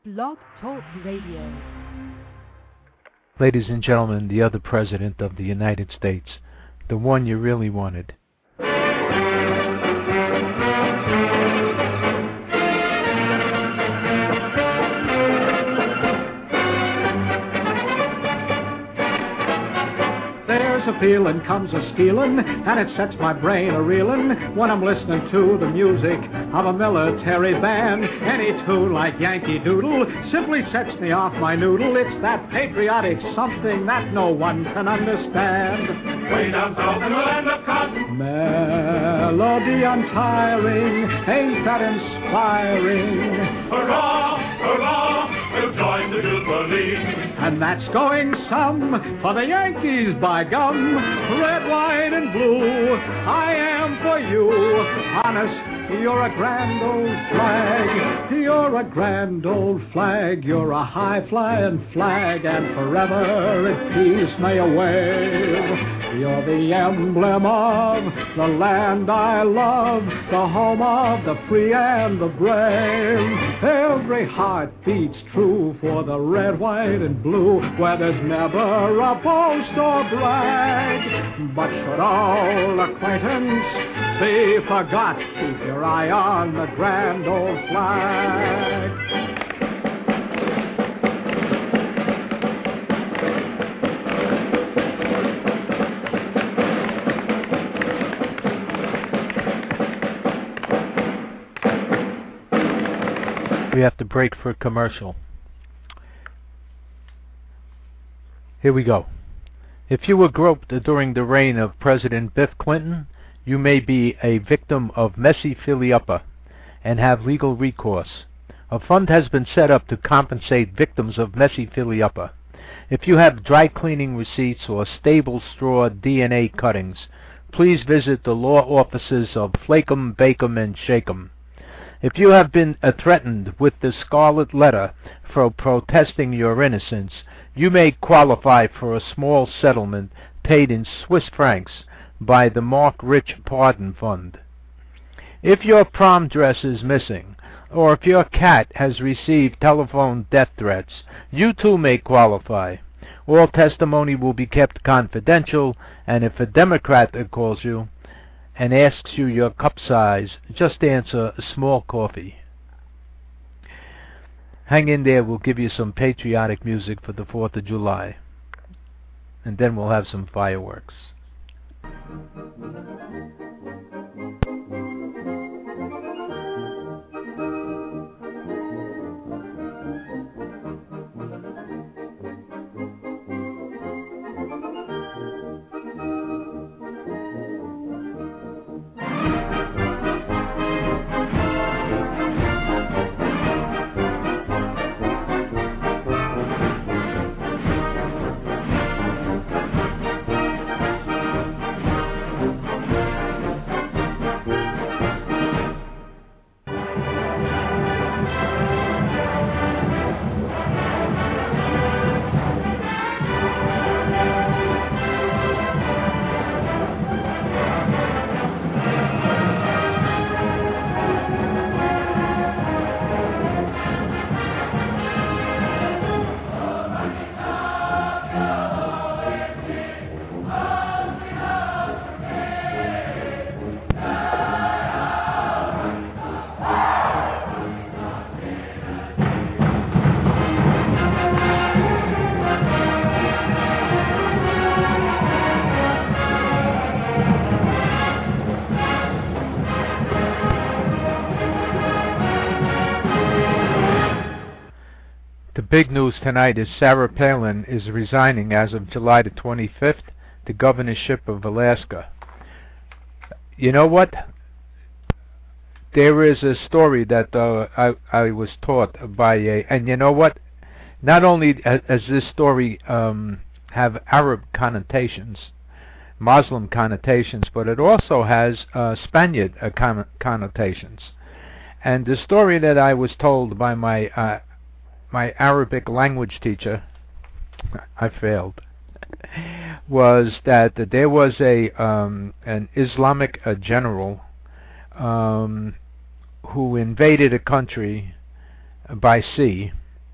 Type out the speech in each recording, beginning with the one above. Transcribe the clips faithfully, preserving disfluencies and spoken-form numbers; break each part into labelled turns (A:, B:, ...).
A: Blog Talk Radio.
B: Ladies and gentlemen, the other president of the United States, the one you really wanted.
C: A feeling comes a stealing, and it sets my brain a reeling when I'm listening to the music of a military band. Any tune like Yankee Doodle simply sets me off my noodle. It's that patriotic something that no one can understand.
D: Way down south in the land of cotton,
C: melody untiring, ain't that inspiring?
D: Hurrah, hurrah, we'll join the Jubilee.
C: And that's going some for the Yankees, by gum. Red, white, and blue, I am for you. Honest, you're a grand old flag. You're a grand old flag. You're a high-flying flag, and forever in peace may you wave. You're the emblem of the land I love, the home of the free and the brave. Every heart beats true for the red, white, and blue, where there's never a boast or brag. But should all acquaintance be forgot, keep your eye on the grand old flag.
B: We have to break for a commercial. Here we go. If you were groped during the reign of President Biff Clinton, you may be a victim of mesothelioma and have legal recourse. A fund has been set up to compensate victims of mesothelioma. If you have dry cleaning receipts or stable straw D N A cuttings, please visit the law offices of Flakem, Bakem, and Shakem. If you have been uh, threatened with the scarlet letter for protesting your innocence, you may qualify for a small settlement paid in Swiss francs by the Mark Rich Pardon Fund. If your prom dress is missing, or if your cat has received telephone death threats, you too may qualify. All testimony will be kept confidential, and if a Democrat calls you and asks you your cup size, just answer small coffee. Hang in there, we'll give you some patriotic music for the fourth of July. And then we'll have some fireworks. Big news tonight is Sarah Palin is resigning as of July the twenty-fifth, the governorship of Alaska. You know what? There is a story that uh, I, I was taught by a, and you know what? Not only does this story um, have Arab connotations, Muslim connotations, but it also has uh, Spaniard uh, con connotations. And the story that I was told by my uh, my Arabic language teacher, I failed, was that there was a um, an Islamic uh, general um, who invaded a country by sea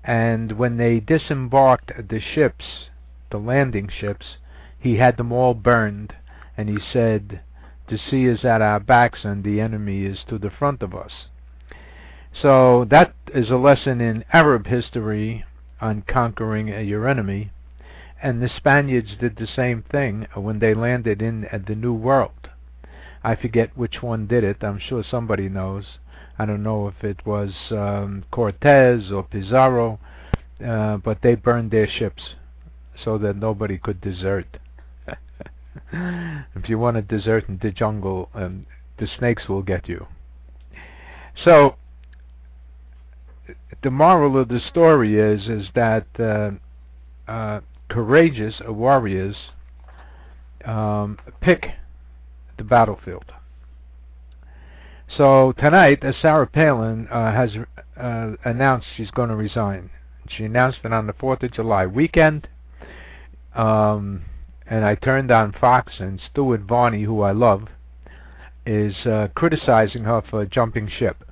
B: And when they disembarked the ships, the landing ships, he had them all burned, and he said, "The sea is at our backs and the enemy is to the front of us." So that is a lesson in Arab history on conquering uh, your enemy. And the Spaniards did the same thing when they landed in uh, the New World. I forget which one did it. I'm sure somebody knows. I don't know if it was um, Cortez or Pizarro, uh, but they burned their ships so that nobody could desert. If you want to desert in the jungle, um, the snakes will get you. So the moral of the story is is that uh, uh, courageous warriors um, pick the battlefield. So tonight, uh, Sarah Palin uh, has uh, announced she's going to resign. She announced it on the fourth of July weekend. Um, and I turned on Fox, and Stuart Varney, who I love, is uh, criticizing her for jumping ship.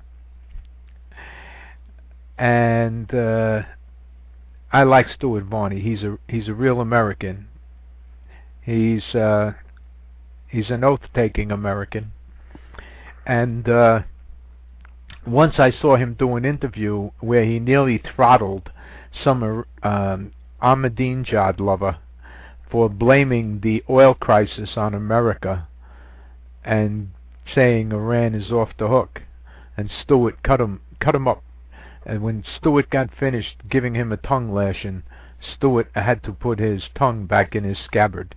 B: And uh, I like Stuart Varney. He's a he's a real American. He's uh, he's an oath-taking American. And uh, once I saw him do an interview where he nearly throttled some um, Ahmadinejad lover for blaming the oil crisis on America and saying Iran is off the hook. And Stuart cut him cut him up. And when Stuart got finished giving him a tongue lashing, Stuart had to put his tongue back in his scabbard.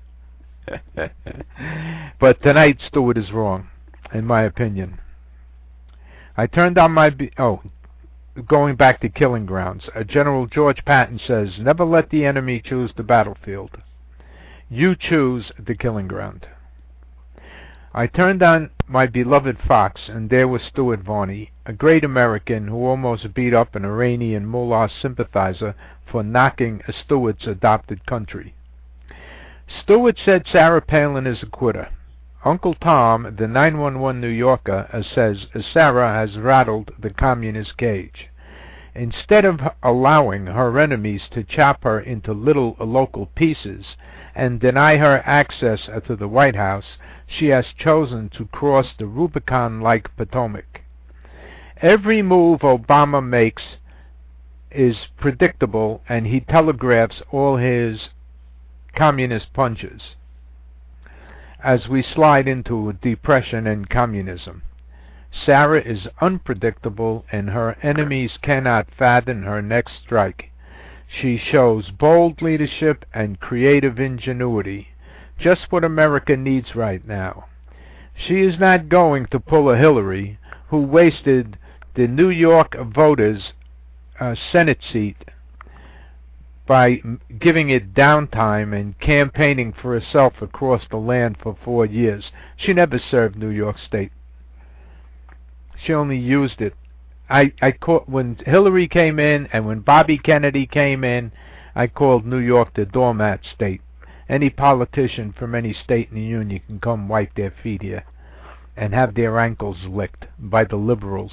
B: But tonight Stuart is wrong, in my opinion. I turned on my... Be oh, going back to Killing Grounds. Uh, General George Patton says, "Never let the enemy choose the battlefield. You choose the killing ground." I turned on my beloved Fox, and there was Stuart Varney, a great American who almost beat up an Iranian mullah sympathizer for knocking Stuart's adopted country. Stuart said Sarah Palin is a quitter. Uncle Tom, the nine one one New Yorker, uh, says Sarah has rattled the communist cage. Instead of allowing her enemies to chop her into little uh, local pieces and deny her access uh, to the White House, she has chosen to cross the Rubicon like Potomac. Every move Obama makes is predictable, and he telegraphs all his communist punches as we slide into depression and communism. Sarah is unpredictable, and her enemies cannot fathom her next strike. She shows bold leadership and creative ingenuity, just what America needs right now. She is not going to pull a Hillary, who wasted the New York voters' uh, Senate seat by giving it downtime and campaigning for herself across the land for four years. She never served New York State. She only used it. I, I caught, when Hillary came in and when Bobby Kennedy came in, I called New York the doormat state. Any politician from any state in the union can come wipe their feet here and have their ankles licked by the liberals.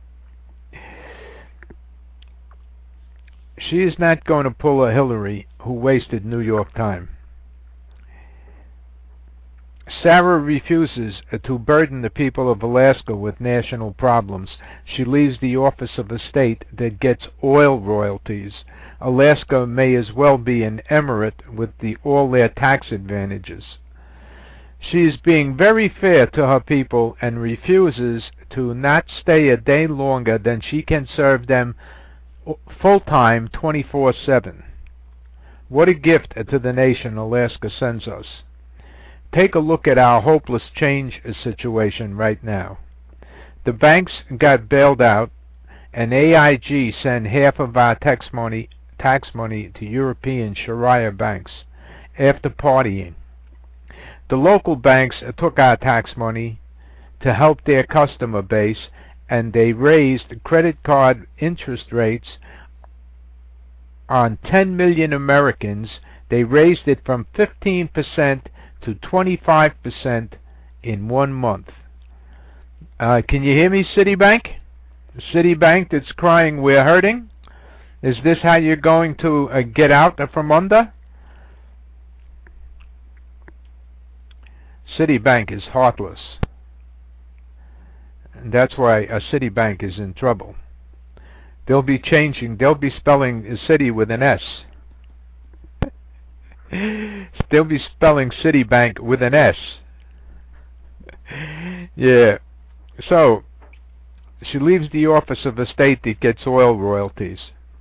B: She is not going to pull a Hillary who wasted New York time. Sarah refuses to burden the people of Alaska with national problems. She leaves the office of a state that gets oil royalties. Alaska may as well be an emirate with the, all their tax advantages. She is being very fair to her people and refuses to not stay a day longer than she can serve them full-time twenty-four seven. What a gift to the nation Alaska sends us. Take a look at our hopeless change situation right now. The banks got bailed out, and A I G sent half of our tax money, tax money to European Sharia banks after partying. The local banks took our tax money to help their customer base, and they raised credit card interest rates on ten million Americans. They raised it from fifteen percent to twenty-five percent in one month. Uh, can you hear me, Citibank? Citibank that's crying, "We're hurting." Is this how you're going to uh, get out from under? Citibank is heartless. And that's why a Citibank is in trouble. They'll be changing, they'll be spelling city with an S. They'll be spelling Citibank with an S. Yeah. So, she leaves the office of a state that gets oil royalties.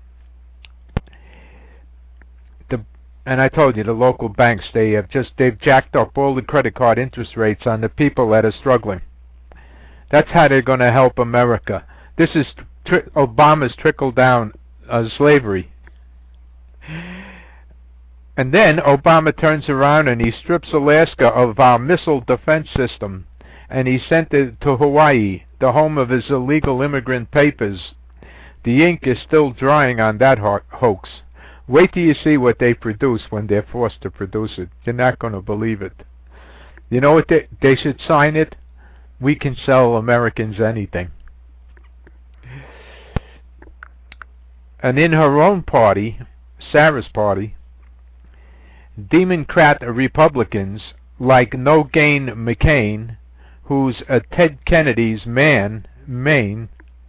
B: The, and I told you, the local banks, they have just, they've jacked up all the credit card interest rates on the people that are struggling. That's how they're going to help America. This is tri Obama's trickle-down uh, slavery. And then Obama turns around and he strips Alaska of our missile defense system, and he sent it to Hawaii, the home of his illegal immigrant papers. The ink is still drying on that ho hoax. Wait till you see what they produce when they're forced to produce it. You're not going to believe it. You know what? They, they should sign it. We can sell Americans anything. And in her own party, Sarah's party, Democrat Republicans like No Gain McCain, who's a Ted Kennedy's man, Maine,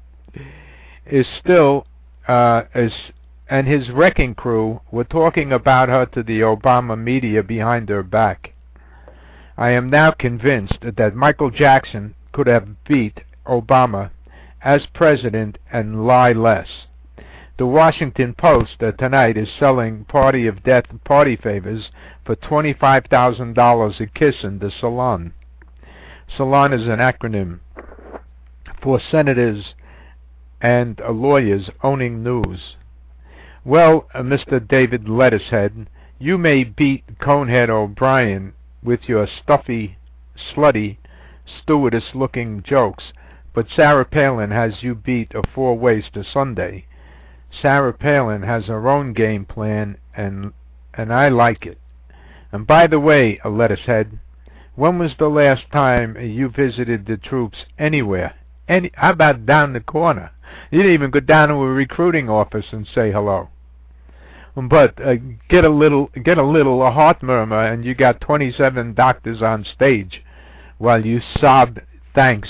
B: is still, uh, is, and his wrecking crew were talking about her to the Obama media behind her back. I am now convinced that Michael Jackson could have beat Obama as president and lie less. The Washington Post uh, tonight is selling Party of Death party favors for twenty-five thousand dollars a kiss in the salon. Salon is an acronym for senators and uh, lawyers owning news. Well, uh, Mister David Lettucehead, you may beat Conehead O'Brien with your stuffy, slutty, stewardess-looking jokes, but Sarah Palin has you beat a four ways to Sunday. Sarah Palin has her own game plan, and and I like it. And by the way, a Lettucehead, when was the last time you visited the troops anywhere? Any? How about down the corner? You didn't even go down to a recruiting office and say hello. But uh, get a little, get a little a heart murmur, and you got twenty-seven doctors on stage while you sobbed thanks.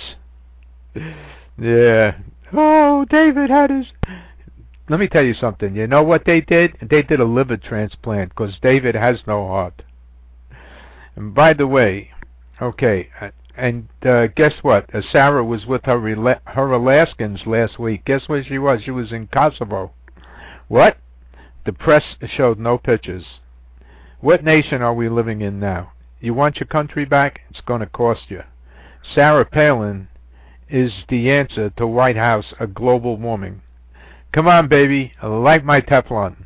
B: Yeah. Oh, David had his. Let me tell you something. You know what they did? They did a liver transplant because David has no heart. And by the way, okay, and uh, guess what? Uh, Sarah was with her Rela her Alaskans last week. Guess where she was? She was in Kosovo. What? The press showed no pictures. What nation are we living in now? You want your country back? It's going to cost you. Sarah Palin is the answer to White House uh, global warming. Come on, baby. Light my Teflon.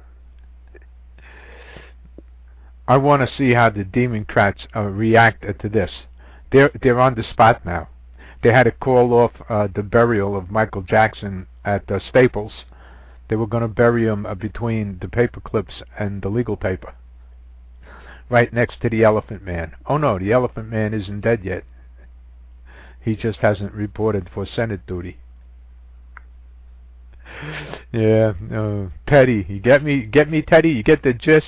B: I want to see how the Democrats uh, react uh, to this. They're they're on the spot now. They had to call off uh, the burial of Michael Jackson at uh, Staples. They were going to bury him uh, between the paper clips and the legal paper, right next to the Elephant Man. Oh no, the Elephant Man isn't dead yet. He just hasn't reported for Senate duty. Yeah, uh, Teddy, you get me, get me, Teddy. You get the gist.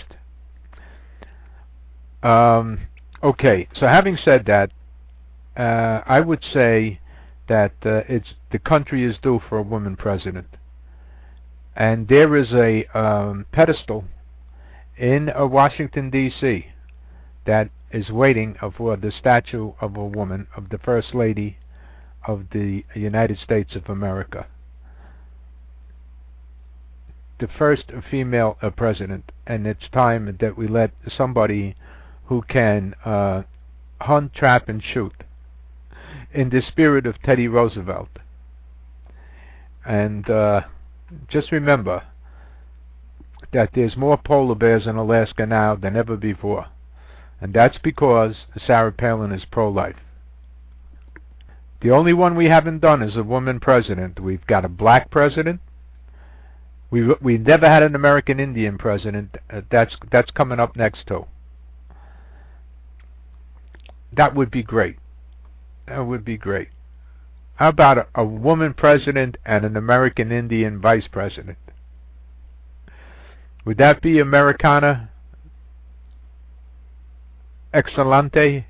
B: Um, okay, so having said that, uh, I would say that uh, it's the country is due for a woman president, and there is a um, pedestal in uh, Washington D C that is waiting uh, for the statue of a woman, of the First Lady of the United States of America. The first female uh, president, and it's time that we let somebody who can uh, hunt, trap, and shoot in the spirit of Teddy Roosevelt. And uh, just remember that there's more polar bears in Alaska now than ever before, and that's because Sarah Palin is pro-life. The only one we haven't done is a woman president. We've got a black president. We we never had an American Indian president. Uh, that's that's coming up next too. That would be great. That would be great. How about a, a woman president and an American Indian vice president? Would that be Americana Excelente?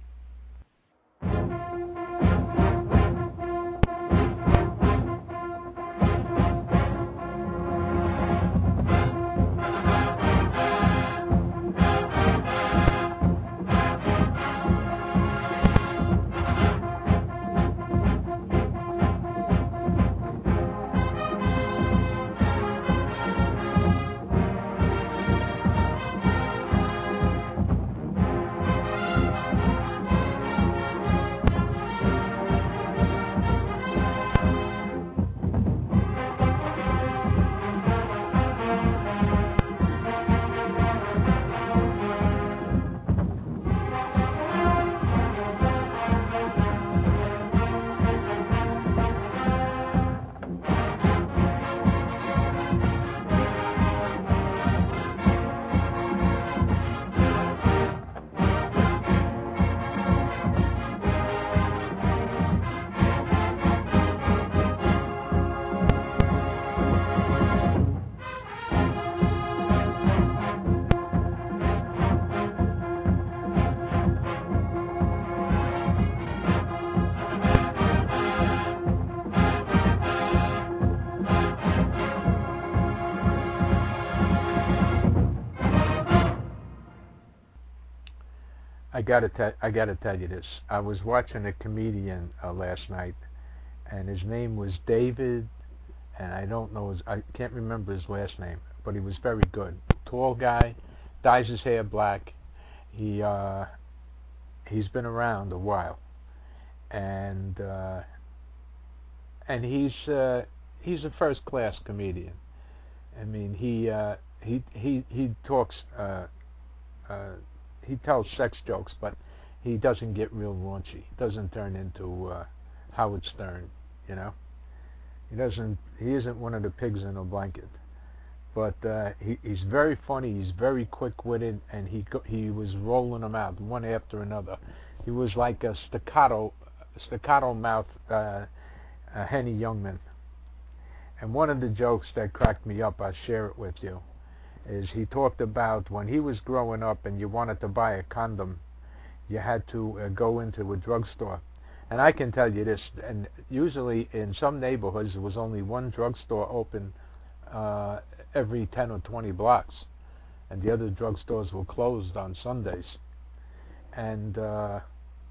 B: I gotta tell I gotta tell you this. I was watching a comedian uh, last night, and his name was David, and I don't know his I can't remember his last name, but he was very good. Tall guy, dyes his hair black. He uh, he's been around a while, and uh, and he's uh, he's a first class comedian. I mean he uh, he he he talks. Uh, uh, He tells sex jokes, but he doesn't get real raunchy. He doesn't turn into uh, Howard Stern, you know. He doesn't. He isn't one of the pigs in a blanket. But uh, he, he's very funny. He's very quick-witted, and he he was rolling them out one after another. He was like a staccato, staccato mouth uh, uh, Henny Youngman. And one of the jokes that cracked me up, I'll share it with you, is he talked about when he was growing up and you wanted to buy a condom, you had to uh, go into a drugstore. And I can tell you this, and usually in some neighborhoods there was only one drugstore open uh, every ten or twenty blocks, and the other drugstores were closed on Sundays. And uh,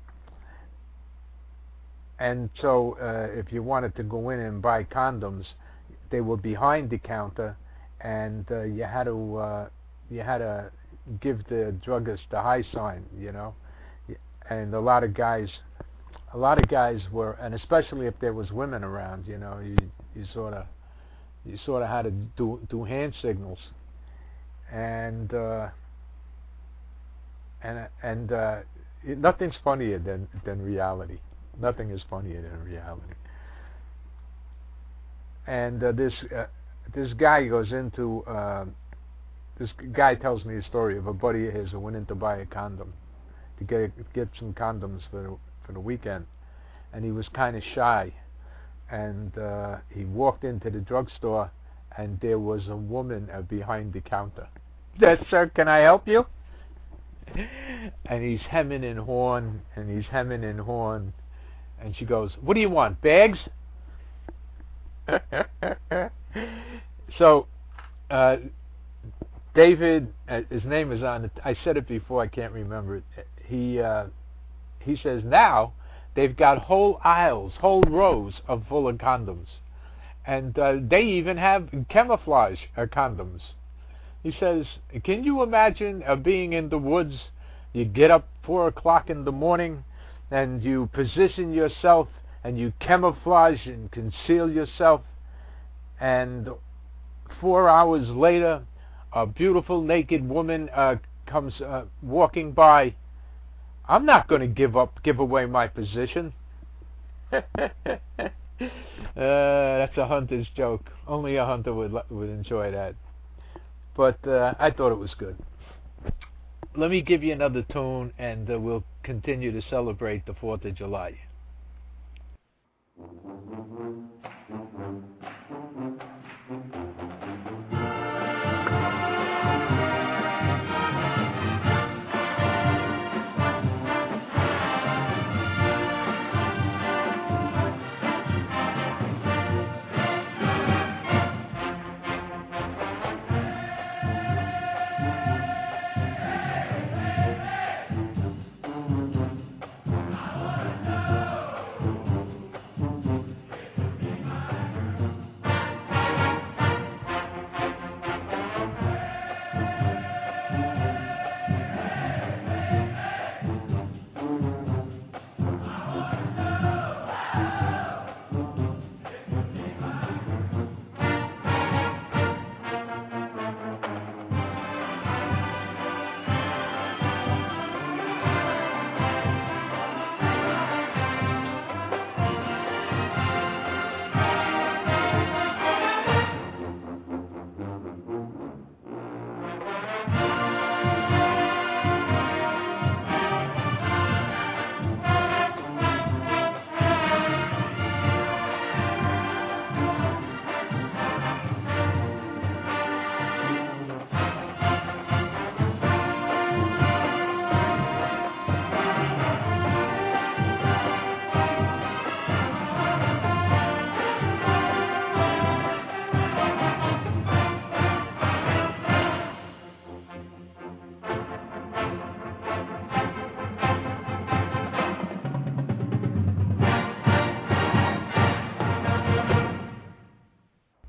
B: and so uh, if you wanted to go in and buy condoms, they were behind the counter, and uh, you had to uh, you had to give the druggist the high sign, you know. And a lot of guys, a lot of guys were, and especially if there was women around, you know, you you sort of you sort of had to do do hand signals, and uh, and and uh, it, nothing's funnier than than reality. Nothing is funnier than reality. And uh, this. Uh, This guy goes into, uh, this guy tells me a story of a buddy of his who went in to buy a condom, to get get some condoms for the, for the weekend, and he was kind of shy, and uh, he walked into the drugstore, and there was a woman uh, behind the counter. Yes, sir, can I help you? And he's hemming and hawing, and he's hemming and hawing, and she goes, "What do you want, bags?" So, uh, David, uh, his name is on it. I said it before. I can't remember it. He uh, he says now they've got whole aisles, whole rows of full of condoms, and uh, they even have camouflage uh, condoms. He says, "Can you imagine uh, being in the woods? You get up four o'clock in the morning, and you position yourself, and you camouflage and conceal yourself, and four hours later, a beautiful naked woman uh, comes uh, walking by. I'm not going to give up, give away my position." uh, that's a hunter's joke. Only a hunter would would enjoy that. But uh, I thought it was good. Let me give you another tune, and uh, we'll continue to celebrate the Fourth of July.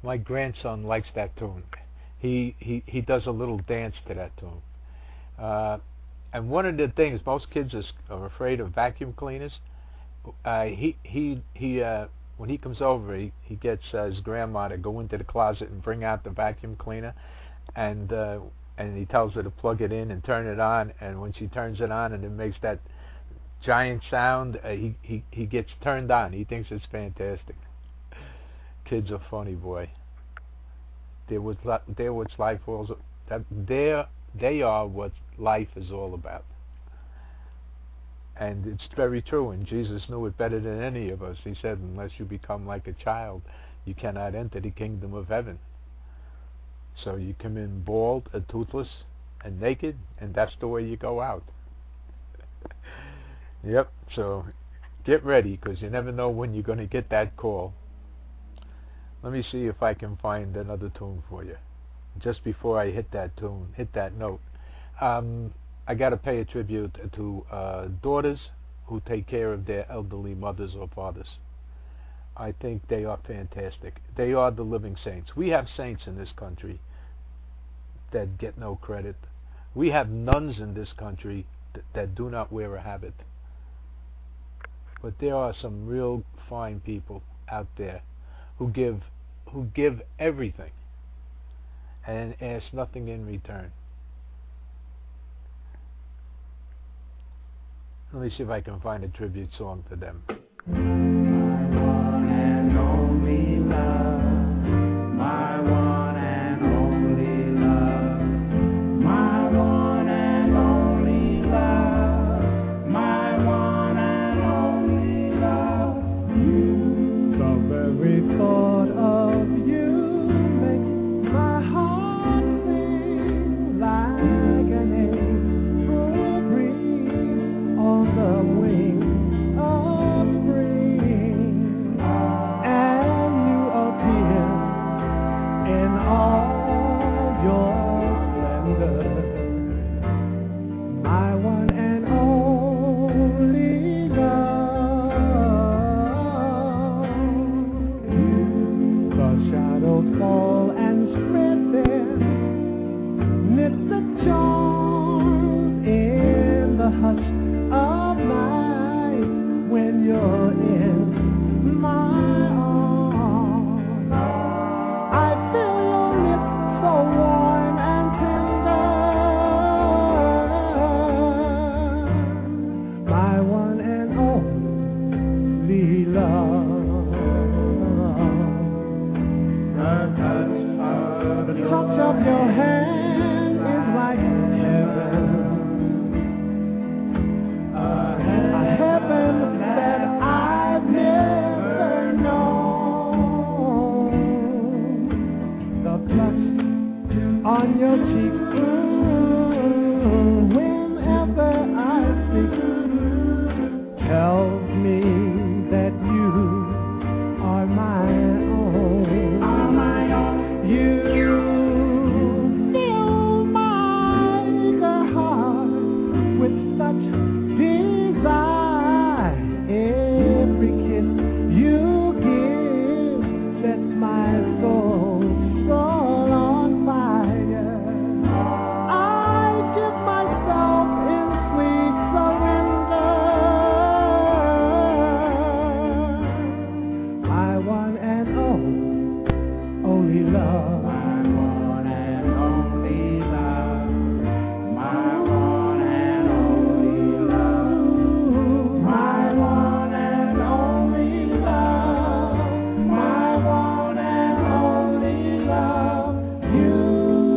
B: My grandson likes that tune. He he he does a little dance to that tune. Uh, and one of the things, most kids are, are afraid of vacuum cleaners. Uh, he he he. Uh, when he comes over, he he gets uh, his grandma to go into the closet and bring out the vacuum cleaner, and uh, and he tells her to plug it in and turn it on. And when she turns it on and it makes that giant sound, uh, he he he gets turned on. He thinks it's fantastic. Kids are funny, boy. They're what they're what's life was. That they're they are what life is all about. And it's very true, and Jesus knew it better than any of us. He said, unless you become like a child, you cannot enter the kingdom of heaven. So you come in bald, and toothless, and naked, and that's the way you go out. Yep, so get ready, because you never know when you're going to get that call. Let me see if I can find another tune for you. Just before I hit that tune, hit that note. Um... I got to pay a tribute to uh, daughters who take care of their elderly mothers or fathers. I think they are fantastic. They are the living saints. We have saints in this country that get no credit. We have nuns in this country th- that do not wear a habit. But there are some real fine people out there who give who give everything and ask nothing in return. Let me see if I can find a tribute song to them. My one and only love, my one and only love, my one and only love, my one and only love, you.
C: The very thought of you makes my heart sing like an April breeze on the wing of spring, and you appear in all your splendor, my one and only love. The shadows fall and spread there, knit the charms in the hush of night when you're in my arms. I feel your lips so warm and tender, my one and only love. The touch of your hand is like heaven. A heaven that I've never known. The touch on your cheek, mm, whenever I speak, tells me that you are my own. Are my own. You fill my eager heart with such desire. Every kiss you give sets my soul, soul on fire. I give myself in sweet surrender, my one and only, only love. My one and only love, my one and only love, my one and only love, my one and only love, you.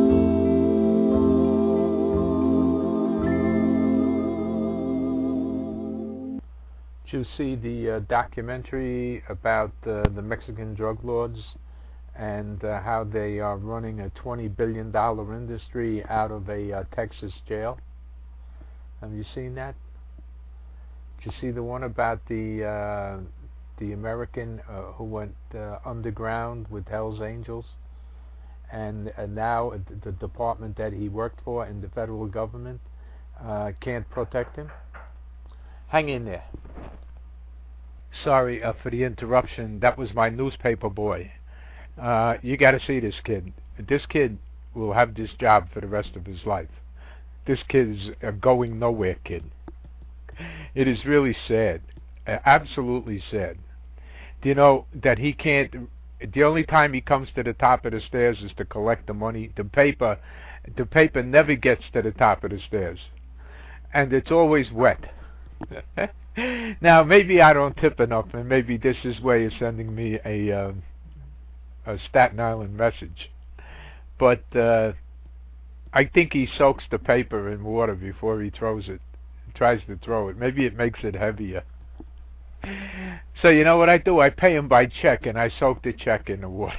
C: Did you see the uh, documentary about uh, the Mexican drug lords and uh, how they are running a twenty billion dollars industry out of a uh, Texas jail? Have you seen that? Did you see the one about the uh, the American uh, who went uh, underground with Hell's Angels, and uh, now the department that he worked for in the federal government uh, can't protect him? Hang in there. Sorry uh, for the interruption. That was my newspaper boy.
B: Uh, you got to see this kid. This kid will have this job for the rest of his life. This kid is a going nowhere kid. It is really sad, uh, absolutely sad. Do you know that he can't? The only time he comes to the top of the stairs is to collect the money. The paper, the paper never gets to the top of the stairs, and it's always wet. Now maybe I don't tip enough, and maybe this is way of sending me a, uh, a Staten Island message. But uh, I think he soaks the paper in water before he throws it. Tries to throw it. Maybe it makes it heavier. So you know what I do? I pay him by check, and I soak the check in the water.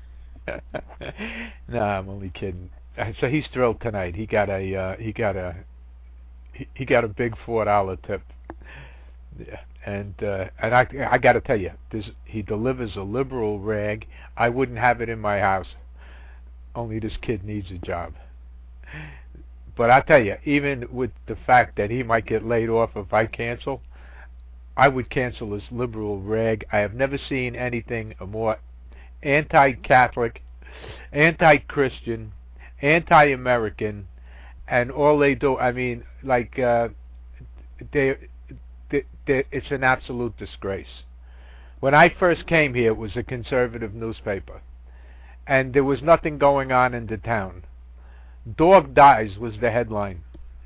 B: No, I'm only kidding. So he's thrilled tonight. He got a uh, he got a he, he got a big four dollar tip. Yeah, and uh, and I I got to tell you, this he delivers a liberal rag. I wouldn't have it in my house. Only this kid needs a job. But I tell you, even with the fact that he might get laid off if I cancel, I would cancel this liberal rag. I have never seen anything more anti-Catholic, anti-Christian, anti-American, and all they do, I mean, like, uh, they, they, they, it's an absolute disgrace. When I first came here, it was a conservative newspaper, and there was nothing going on in the town. Dog dies was the headline.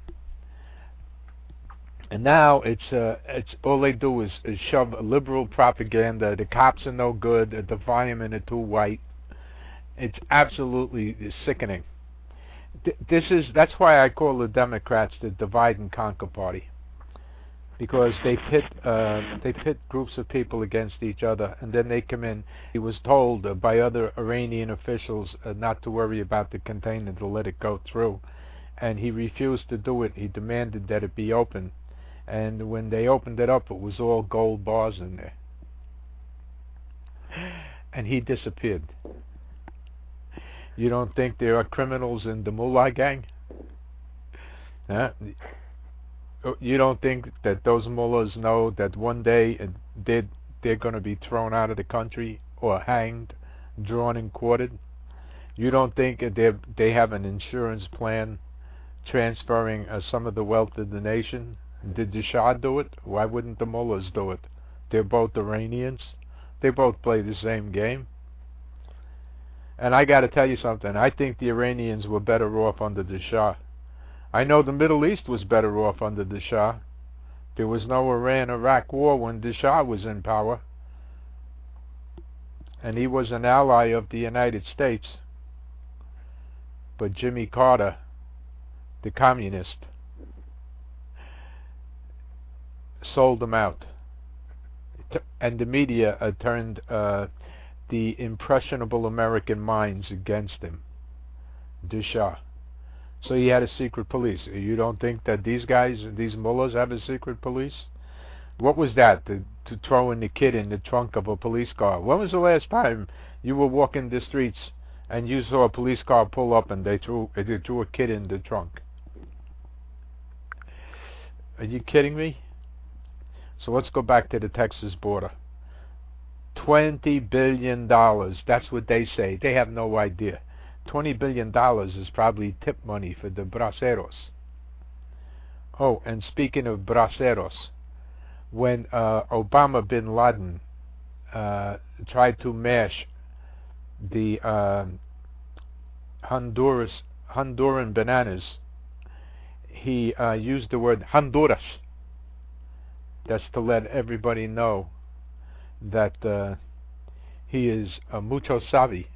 B: And now it's uh, it's all they do is, is shove liberal propaganda. The cops are no good. The firemen are too white. It's absolutely sickening. Th this is that's why I call the Democrats the divide and conquer party, because they pit uh, they pit groups of people against each other, and then they come in. He was told uh, by other Iranian officials uh, not to worry about the container, to let it go through, and he refused to do it. He demanded that it be open. And when they opened it up, it was all gold bars in there. And he disappeared. You don't think there are criminals in the Mullah gang? Huh? You don't think that those mullahs know that one day they're, they're going to be thrown out of the country or hanged, drawn and quartered? You don't think that they have an insurance plan transferring uh, some of the wealth of the nation? Did the Shah do it? Why wouldn't the mullahs do it? They're both Iranians. They both play the same game. And I got to tell you something. I think the Iranians were better off under the Shah. I know the Middle East was better off under the Shah. There was no Iran-Iraq war when the Shah was in power. And he was an ally of the United States. But Jimmy Carter, the communist, sold them out, and the media uh, turned uh, the impressionable American minds against him, the Shah. So he had a secret police. You don't think that these guys, these mullahs, have a secret police? What was that? To, to throw in the kid in the trunk of a police car? When was the last time you were walking the streets and you saw a police car pull up and they threw they threw a kid in the trunk? Are you kidding me? So let's go back to the Texas border. twenty billion dollars. That's what they say. They have no idea. twenty billion dollars is probably tip money for the braceros. Oh, and speaking of braceros, when uh, Obama bin Laden uh, tried to mash the uh, Honduras Honduran bananas, he uh, used the word Honduras. That's to let everybody know that uh, he is uh, mucho sabi.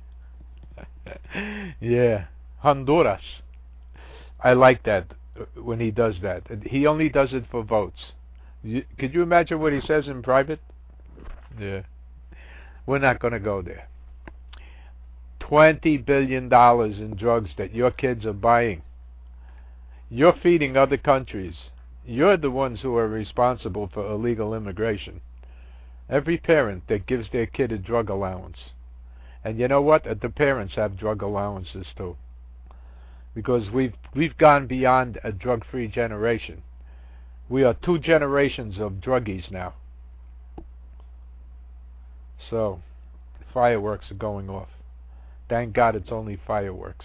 B: Yeah, Honduras. I like that when he does that. He only does it for votes. You, could you imagine what he says in private? Yeah. We're not going to go there. twenty billion dollars in drugs that your kids are buying. You're feeding other countries. You're the ones who are responsible for illegal immigration. Every parent that gives their kid a drug allowance. And you know what? The parents have drug allowances too. Because we've we've gone beyond a drug-free generation. We are two generations of druggies now. So, fireworks are going off. Thank God it's only fireworks.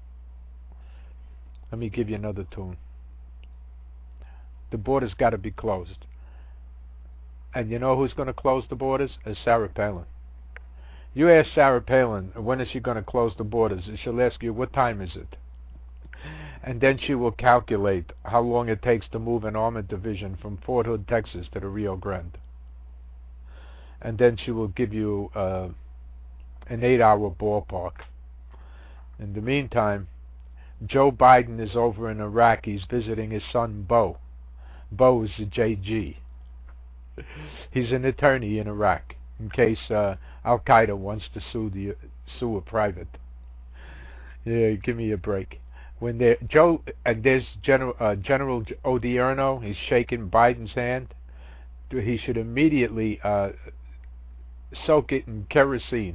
B: Let me give you another tune. The border's got to be closed. And you know who's going to close the borders? Is Sarah Palin. You ask Sarah Palin, when is she going to close the borders? And she'll ask you, what time is it? And then she will calculate how long it takes to move an armored division from Fort Hood, Texas to the Rio Grande. And then she will give you uh, an eight-hour ballpark. In the meantime, Joe Biden is over in Iraq. He's visiting his son, Bo. Bo is a J G. He's an attorney in Iraq, in case uh, Al-Qaeda wants to sue the sue a private. Yeah, give me a break. When they Joe and there's General uh, General Odierno, he's shaking Biden's hand. He should immediately uh, soak it in kerosene.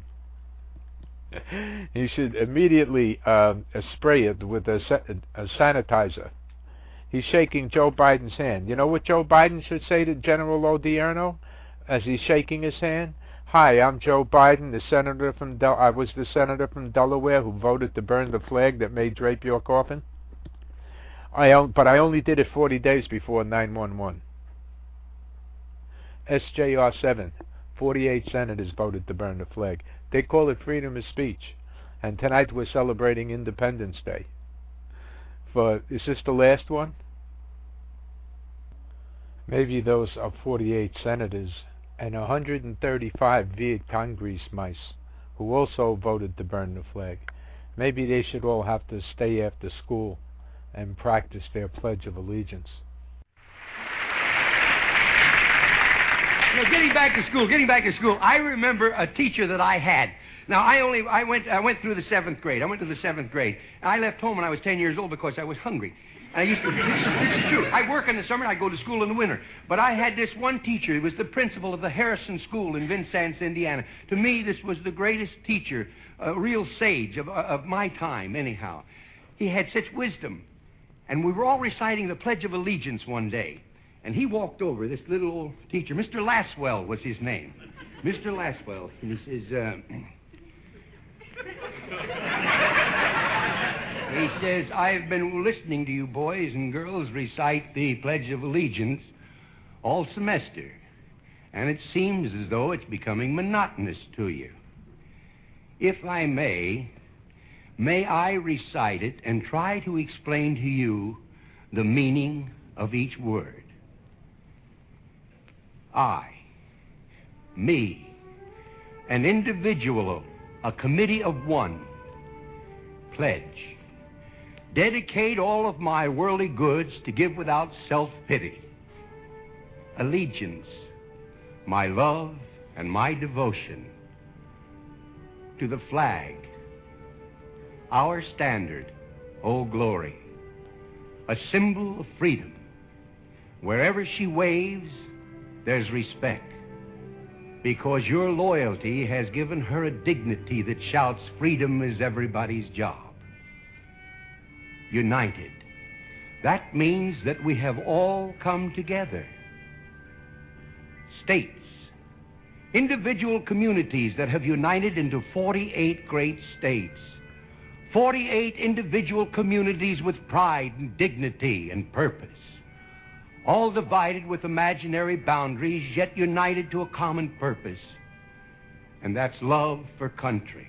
B: He should immediately uh, spray it with a, a sanitizer. He's shaking Joe Biden's hand. You know what Joe Biden should say to General Odierno as he's shaking his hand? Hi, I'm Joe Biden, the senator from Del- I was the senator from Delaware who voted to burn the flag that may drape your coffin. I on- but I only did it forty days before nine one one. S J R seven, forty-eight senators voted to burn the flag. They call it freedom of speech. And tonight we're celebrating Independence Day. For, is this the last one? Maybe those are forty-eight senators and one hundred thirty-five Viet Congress mice who also voted to burn the flag. Maybe they should all have to stay after school and practice their Pledge of Allegiance.
E: You know, getting back to school, getting back to school, I remember a teacher that I had. Now, I only, I went, I went through the seventh grade. I went to the seventh grade. I left home when I was ten years old because I was hungry. And I used to, this, this is true. I work in the summer and I go to school in the winter. But I had this one teacher. He was the principal of the Harrison School in Vincennes, Indiana. To me, this was the greatest teacher, a real sage of, of my time, anyhow. He had such wisdom. And we were all reciting the Pledge of Allegiance one day. And he walked over, this little old teacher. Mister Laswell was his name. Mister Laswell. And he says, uh, he says, I've been listening to you boys and girls recite the Pledge of Allegiance all semester. And it seems as though it's becoming monotonous to you. If I may, may I recite it and try to explain to you the meaning of each word. I, me, an individual, a committee of one, pledge, dedicate all of my worldly goods to give without self-pity, allegiance, my love and my devotion to the flag, our standard, Old Glory, a symbol of freedom. Wherever she waves, there's respect, because your loyalty has given her a dignity that shouts, freedom is everybody's job. United. That means that we have all come together. States, individual communities that have united into forty-eight great states. forty-eight individual communities with pride and dignity and purpose. All divided with imaginary boundaries, yet united to a common purpose. And that's love for country.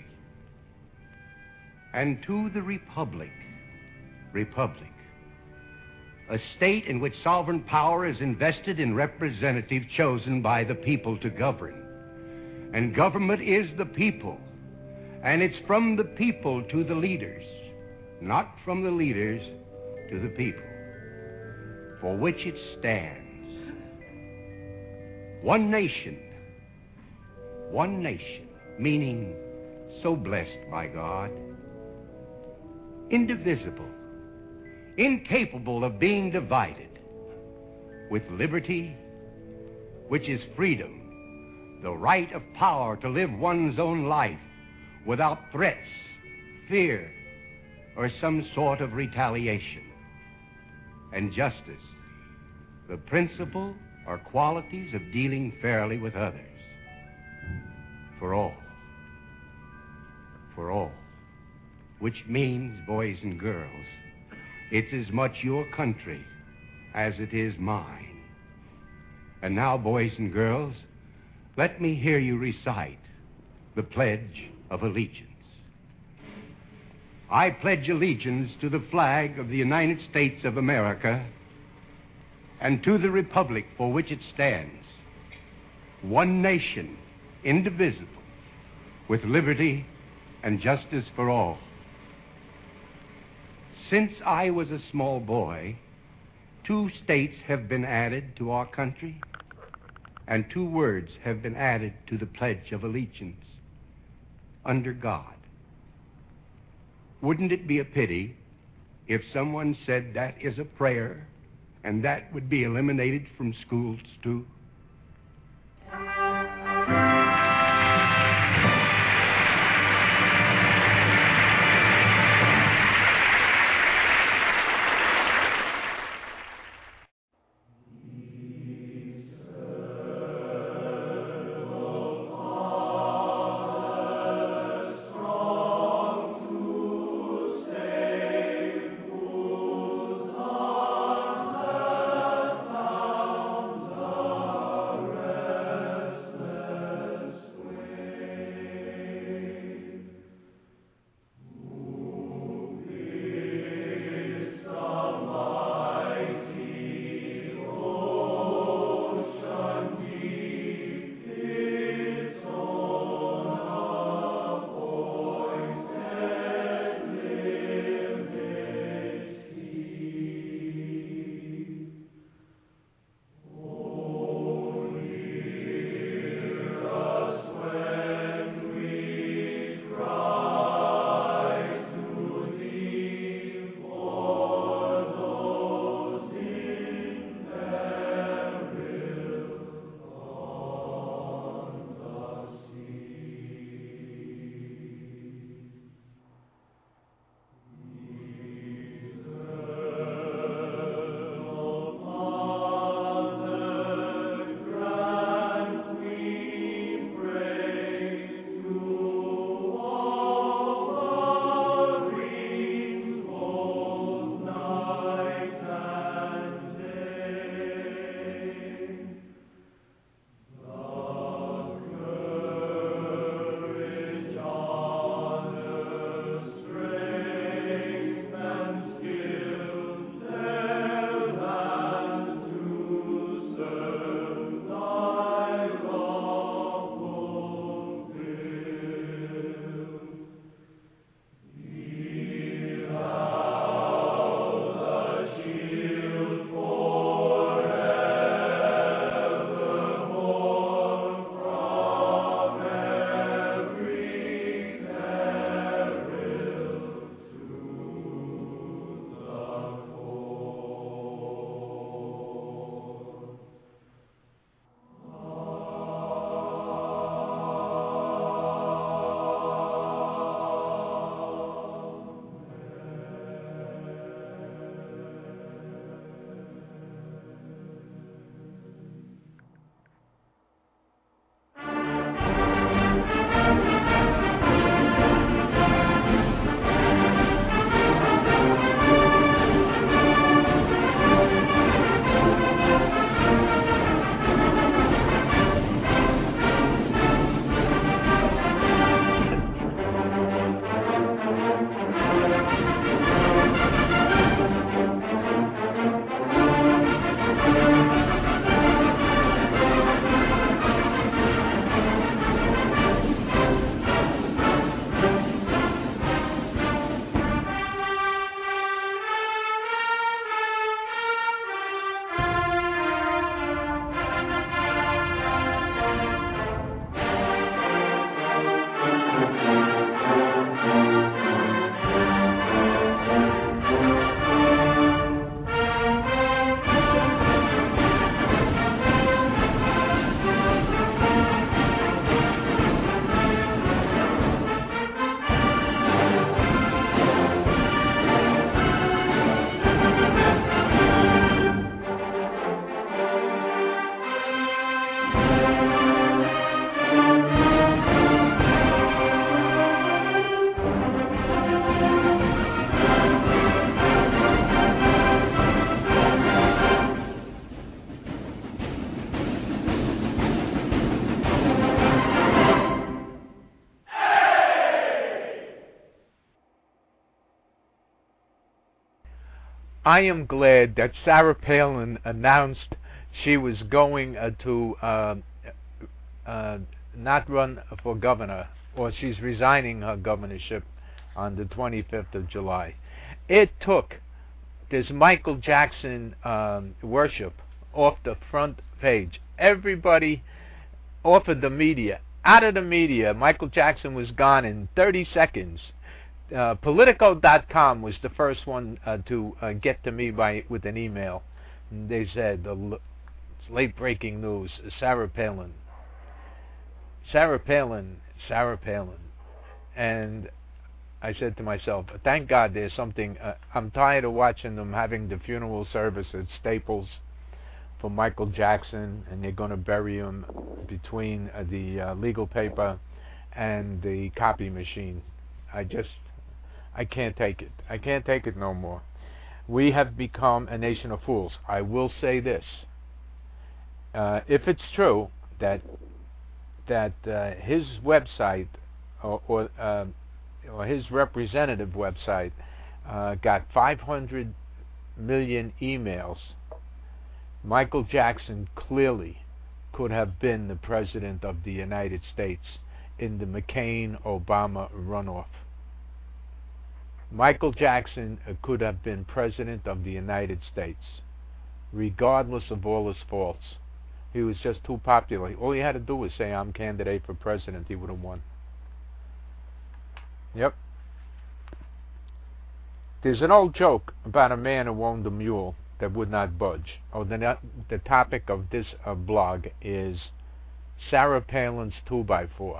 E: And to the Republic, Republic, a state in which sovereign power is invested in representatives chosen by the people to govern. And government is the people. And it's from the people to the leaders, not from the leaders to the people, for which it stands. One nation, one nation, meaning so blessed by God, indivisible, incapable of being divided, with liberty, which is freedom, the right of power to live one's own life without threats, fear, or some sort of retaliation. And justice, the principle or qualities of dealing fairly with others. For all. For all. which means boys and girls. It's as much your country as it is mine. And now, boys and girls, let me hear you recite the Pledge of Allegiance. I pledge allegiance to the flag of the United States of America and to the republic for which it stands, one nation, indivisible, with liberty and justice for all. Since I was a small boy, two states have been added to our country, and two words have been added to the Pledge of Allegiance: under God. Wouldn't it be a pity if someone said that is a prayer and that would be eliminated from schools too?
B: I am glad that Sarah Palin announced she was going uh, to uh, uh, not run for governor, or she's resigning her governorship on the twenty-fifth of July. It took this Michael Jackson um, worship off the front page. Everybody off of the media, out of the media. Michael Jackson was gone in thirty seconds. Uh, Politico dot com was the first one uh, to uh, get to me by with an email. And they said, the late breaking news, Sarah Palin. Sarah Palin, Sarah Palin. And I said to myself, thank God there's something. Uh, I'm tired of watching them having the funeral service at Staples for Michael Jackson, and they're going to bury him between uh, the uh, legal paper and the copy machine. I just, I can't take it. I can't take it no more. We have become a nation of fools. I will say this. Uh, if it's true that that uh, his website or, or, uh, or his representative website uh, got five hundred million emails, Michael Jackson clearly could have been the President of the United States in the McCain-Obama runoff. Michael Jackson could have been President of the United States, regardless of all his faults. He was just too popular. All he had to do was say, I'm candidate for president. He would have won. Yep. There's an old joke about a man who owned a mule that would not budge. Oh, the, the topic of this uh, blog is Sarah Palin's two by four.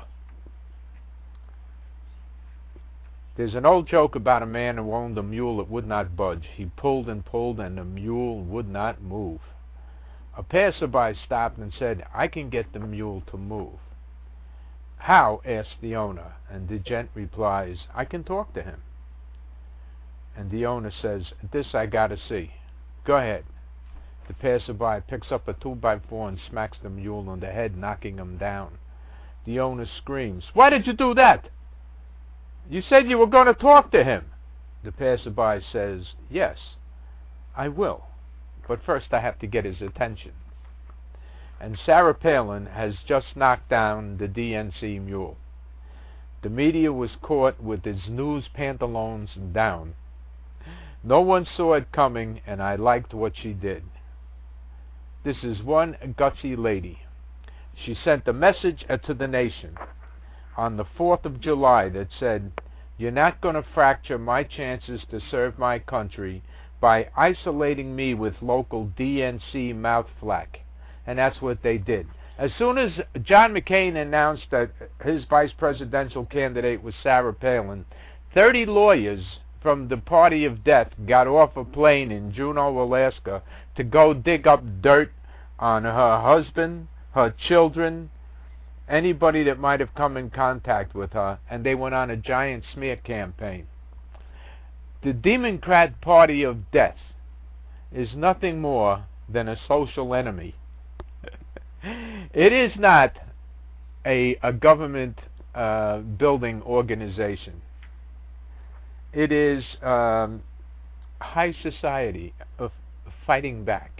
B: There's an old joke about a man who owned a mule that would not budge. He pulled and pulled, and the mule would not move. A passerby stopped and said, I can get the mule to move. How? Asked the owner, and the gent replies, I can talk to him. And the owner says, this I gotta see. Go ahead. The passerby picks up a two by four and smacks the mule on the head, knocking him down. The owner screams, why did you do that? You said you were going to talk to him. The passerby says, yes, I will. But first I have to get his attention. And Sarah Palin has just knocked down the D N C mule. The media was caught with his news pantaloons down. No one saw it coming, and I liked what she did. This is one gutsy lady. She sent a message to the nation on the fourth of July that said, you're not going to fracture my chances to serve my country by isolating me with local D N C mouth flack. And that's what they did. As soon as John McCain announced that his vice presidential candidate was Sarah Palin, thirty lawyers from the party of death got off a plane in Juneau, Alaska to go dig up dirt on her husband, her children, anybody that might have come in contact with her, and they went on a giant smear campaign. The Democrat Party of Death is nothing more than a social enemy. It is not a, a government uh, building organization. It is um, high society of fighting back.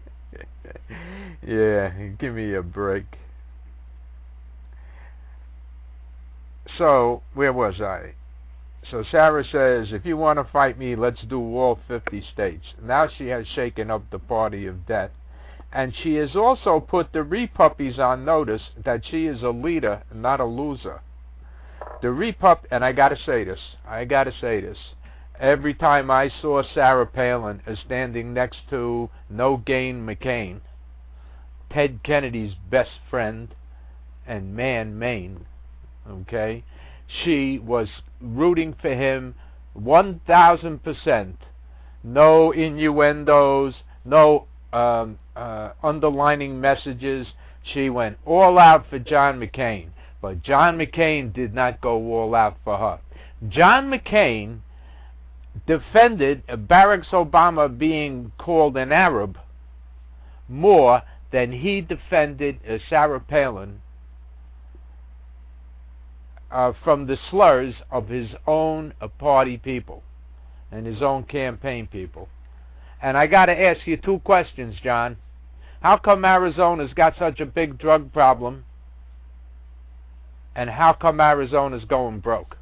B: Yeah, give me a break. So, where was I? So Sarah says, if you want to fight me, let's do all fifty states. Now she has shaken up the party of death. And she has also put the Repuppies on notice that she is a leader, not a loser. The Repup, and I gotta say this, I gotta say this, every time I saw Sarah Palin standing next to No Gain McCain, Ted Kennedy's best friend and man Maine, okay, she was rooting for him one thousand percent. No innuendos, no um, uh, underlining messages. She went all out for John McCain. But John McCain did not go all out for her. John McCain defended Barack Obama being called an Arab more than he defended uh, Sarah Palin uh, from the slurs of his own uh, party people and his own campaign people. And I got to ask you two questions, John. How come Arizona's got such a big drug problem? And how come Arizona's going broke?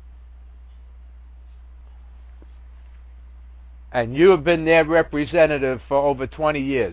B: And you have been their representative for over twenty years.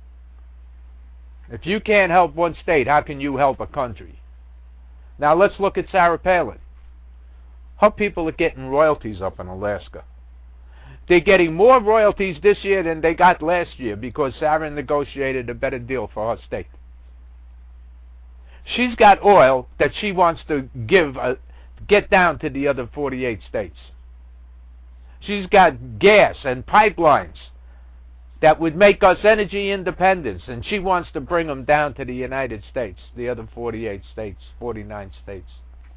B: If you can't help one state, how can you help a country? Now let's look at Sarah Palin. Her people are getting royalties up in Alaska. They're getting more royalties this year than they got last year because Sarah negotiated a better deal for her state. She's got oil that she wants to give, uh, get down to the other forty-eight states. She's got gas and pipelines that would make us energy independence, and she wants to bring them down to the United States, the other forty-eight states, forty-nine states.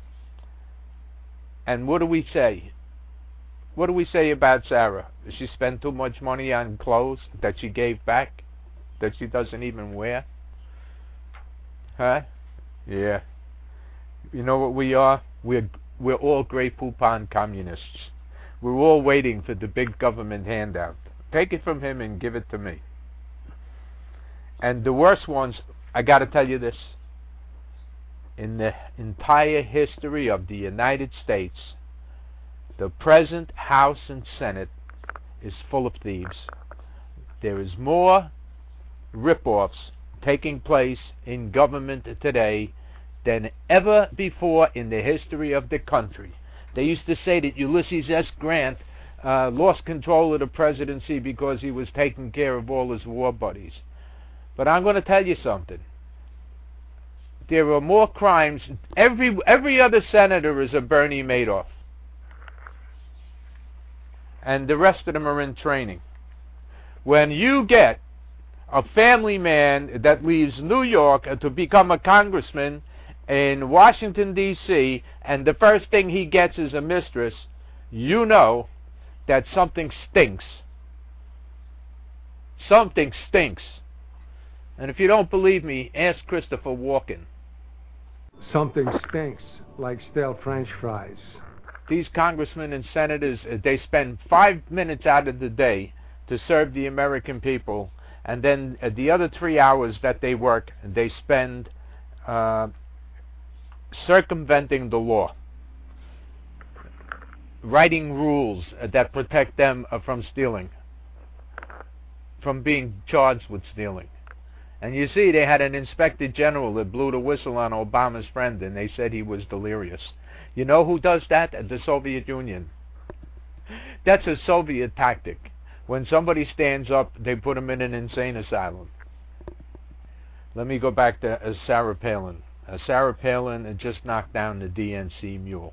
B: And what do we say? What do we say about Sarah? Does she spend too much money on clothes that she gave back, that she doesn't even wear? Huh? Yeah. You know what we are? We're, we're all Grey Poupon communists. We're all waiting for the big government handout. Take it from him and give it to me. And the worst ones, I got to tell you this. In the entire history of the United States, the present House and Senate is full of thieves. There is more rip-offs taking place in government today than ever before in the history of the country. They used to say that Ulysses S. Grant uh, lost control of the presidency because he was taking care of all his war buddies. But I'm going to tell you something. There are more crimes. Every, every other senator is a Bernie Madoff. And the rest of them are in training. When you get a family man that leaves New York to become a congressman in Washington, D C, and the first thing he gets is a mistress, you know that something stinks. Something stinks. And if you don't believe me, ask Christopher Walken.
F: Something stinks, like stale French fries.
B: These congressmen and senators, they spend five minutes out of the day to serve the American people, and then uh, the other three hours that they work, they spend uh, circumventing the law, writing rules uh, that protect them uh, from stealing, from being charged with stealing. And you see, they had an inspector general that blew the whistle on Obama's friend, and they said he was delirious. You know who does that? The Soviet Union. That's a Soviet tactic. When somebody stands up, they put him in an insane asylum. Let me go back to uh, Sarah Palin. Uh, Sarah Palin had just knocked down the D N C mule.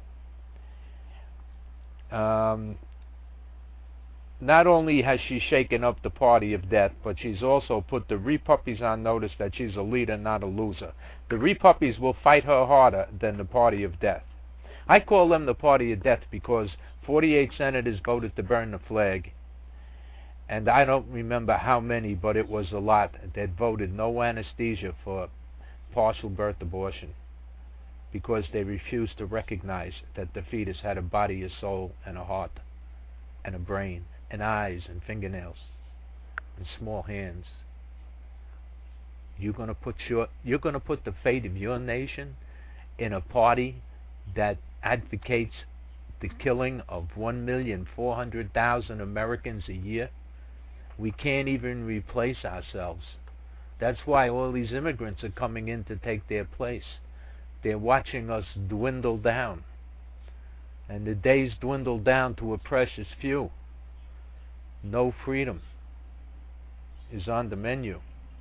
B: Um, not only has she shaken up the party of death, but she's also put the Repuppies on notice that she's a leader, not a loser. The Repuppies will fight her harder than the party of death. I call them the party of death because forty-eight senators voted to burn the flag, and I don't remember how many, but it was a lot, that voted no anesthesia for partial birth abortion because they refused to recognize that the fetus had a body, a soul, and a heart, and a brain, and eyes, and fingernails, and small hands. You're going to put your, you're going to put the fate of your nation in a party that advocates the killing of one million four hundred thousand Americans a year? We can't even replace ourselves. That's why all these immigrants are coming in to take their place. They're watching us dwindle down. And the days dwindle down to a precious few. No freedom is on the menu.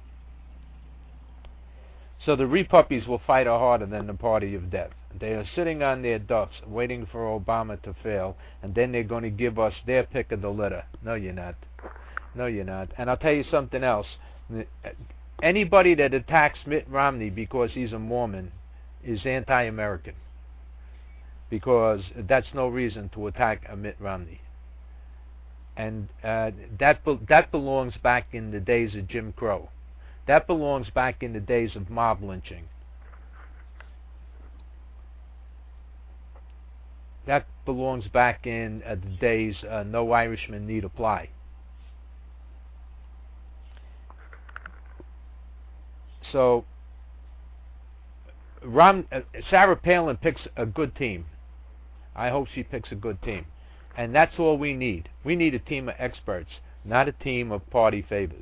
B: So the Repuppies will fight her harder than the party of death. They are sitting on their duffs, waiting for Obama to fail, and then they're going to give us their pick of the litter. No, you're not. No, you're not. And I'll tell you something else. Anybody that attacks Mitt Romney because he's a Mormon is anti-American, because that's no reason to attack a Mitt Romney. And uh, that be that belongs back in the days of Jim Crow. That belongs back in the days of mob lynching. That belongs back in uh, the days uh, no Irishman need apply. So Rom, uh, Sarah Palin picks a good team. I hope she picks a good team. And that's all we need. We need a team of experts, not a team of party favors.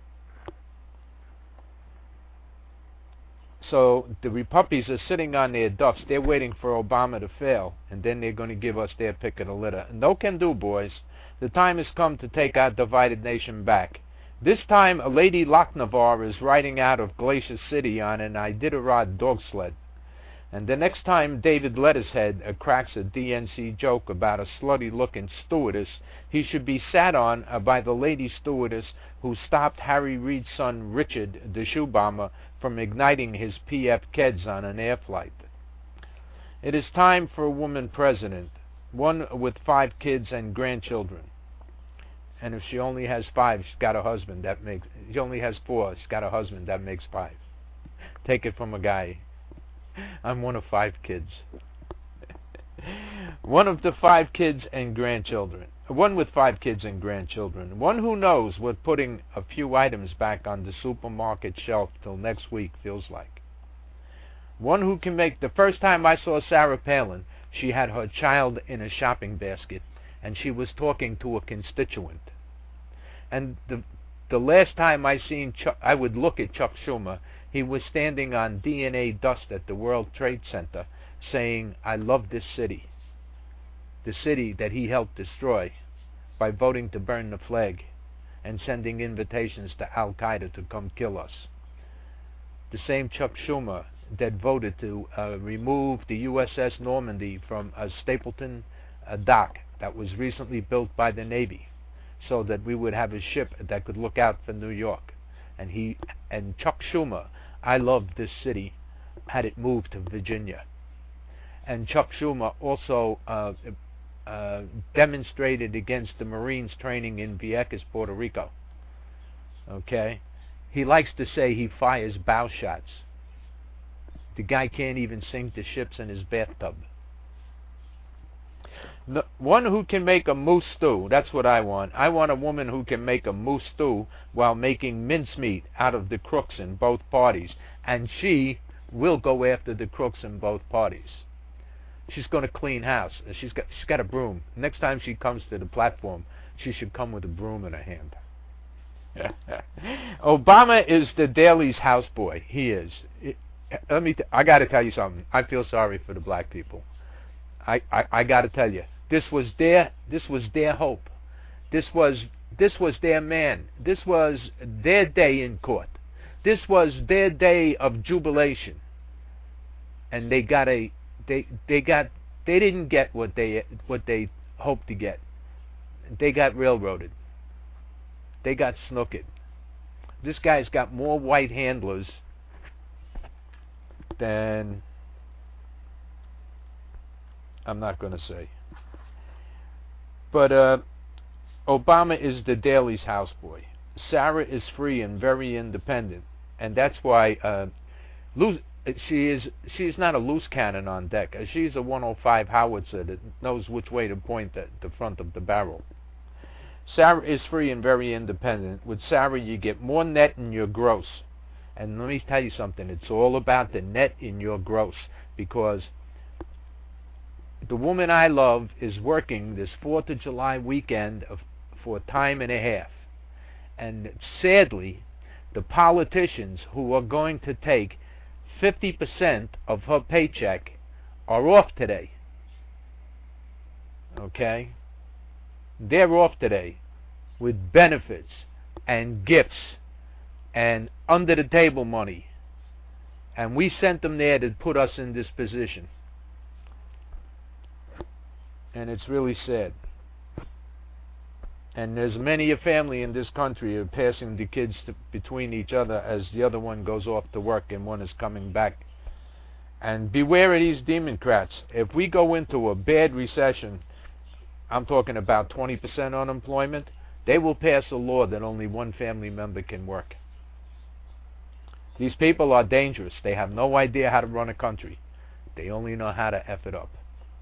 B: So the Repuppies are sitting on their ducks. They're waiting for Obama to fail, and then they're going to give us their pick of the litter. No can do, boys. The time has come to take our divided nation back. This time, a Lady Lochnavar is riding out of Glacier City on an Iditarod dog sled. And the next time David Lettershead uh, cracks a D N C joke about a slutty-looking stewardess, he should be sat on uh, by the lady stewardess who stopped Harry Reid's son Richard, the shoe bomber, from igniting his P F Keds on an air flight. It is time for a woman president, one with five kids and grandchildren. And if she only has five, she's got a husband. That makes. She only has four. She's got a husband. That makes five. Take it from a guy. I'm one of five kids. One of the five kids and grandchildren. One with five kids and grandchildren. One who knows what putting a few items back on the supermarket shelf till next week feels like. One who can make. The first time I saw Sarah Palin, she had her child in a shopping basket, and she was talking to a constituent. And the the last time I seen Chuck, I would look at Chuck Schumer. He was standing on D N A dust at the World Trade Center, saying, "I love this city," the city that he helped destroy by voting to burn the flag and sending invitations to Al Qaeda to come kill us. The same Chuck Schumer that voted to uh, remove the U S S Normandy from a Stapleton uh, dock that was recently built by the Navy, so that we would have a ship that could look out for New York. And he and Chuck Schumer, I love this city, had it moved to Virginia. And Chuck Schumer also uh, uh, demonstrated against the Marines training in Vieques, Puerto Rico. Okay? He likes to say he fires bow shots. The guy can't even sink the ships in his bathtub. No, one who can make a moose stew. That's what I want. I want a woman who can make a moose stew while making mincemeat out of the crooks in both parties. And she will go after the crooks in both parties. She's going to clean house. She's got, she's got a broom. Next time she comes to the platform, she should come with a broom in her hand. Obama is the Daley's houseboy. He is. It, let me. T- I got to tell you something. I feel sorry for the black people. I, I, I got to tell you, this was their this was their hope. This was this was their man. This was their day in court. This was their day of jubilation. And they got a they they got they didn't get what they what they hoped to get. They got railroaded. They got snookered. This guy's got more white handlers than I'm not going to say. But uh, Obama is the Daley's houseboy. Sarah is free and very independent, and that's why uh, loose, she is. She's not a loose cannon on deck. She's a one oh five howitzer that knows which way to point at the front of the barrel. Sarah is free and very independent. With Sarah, you get more net in your gross. And let me tell you something. It's all about the net in your gross, because the woman I love is working this fourth of July weekend of, for time and a half. And sadly, the politicians who are going to take fifty percent of her paycheck are off today. Okay? They're off today with benefits and gifts and under-the-table money. And we sent them there to put us in this position. And it's really sad. And there's many a family in this country are passing the kids to, between each other as the other one goes off to work and one is coming back. And beware of these Democrats. If we go into a bad recession, I'm talking about twenty percent unemployment, they will pass a law that only one family member can work. These people are dangerous. They have no idea how to run a country. They only know how to F it up.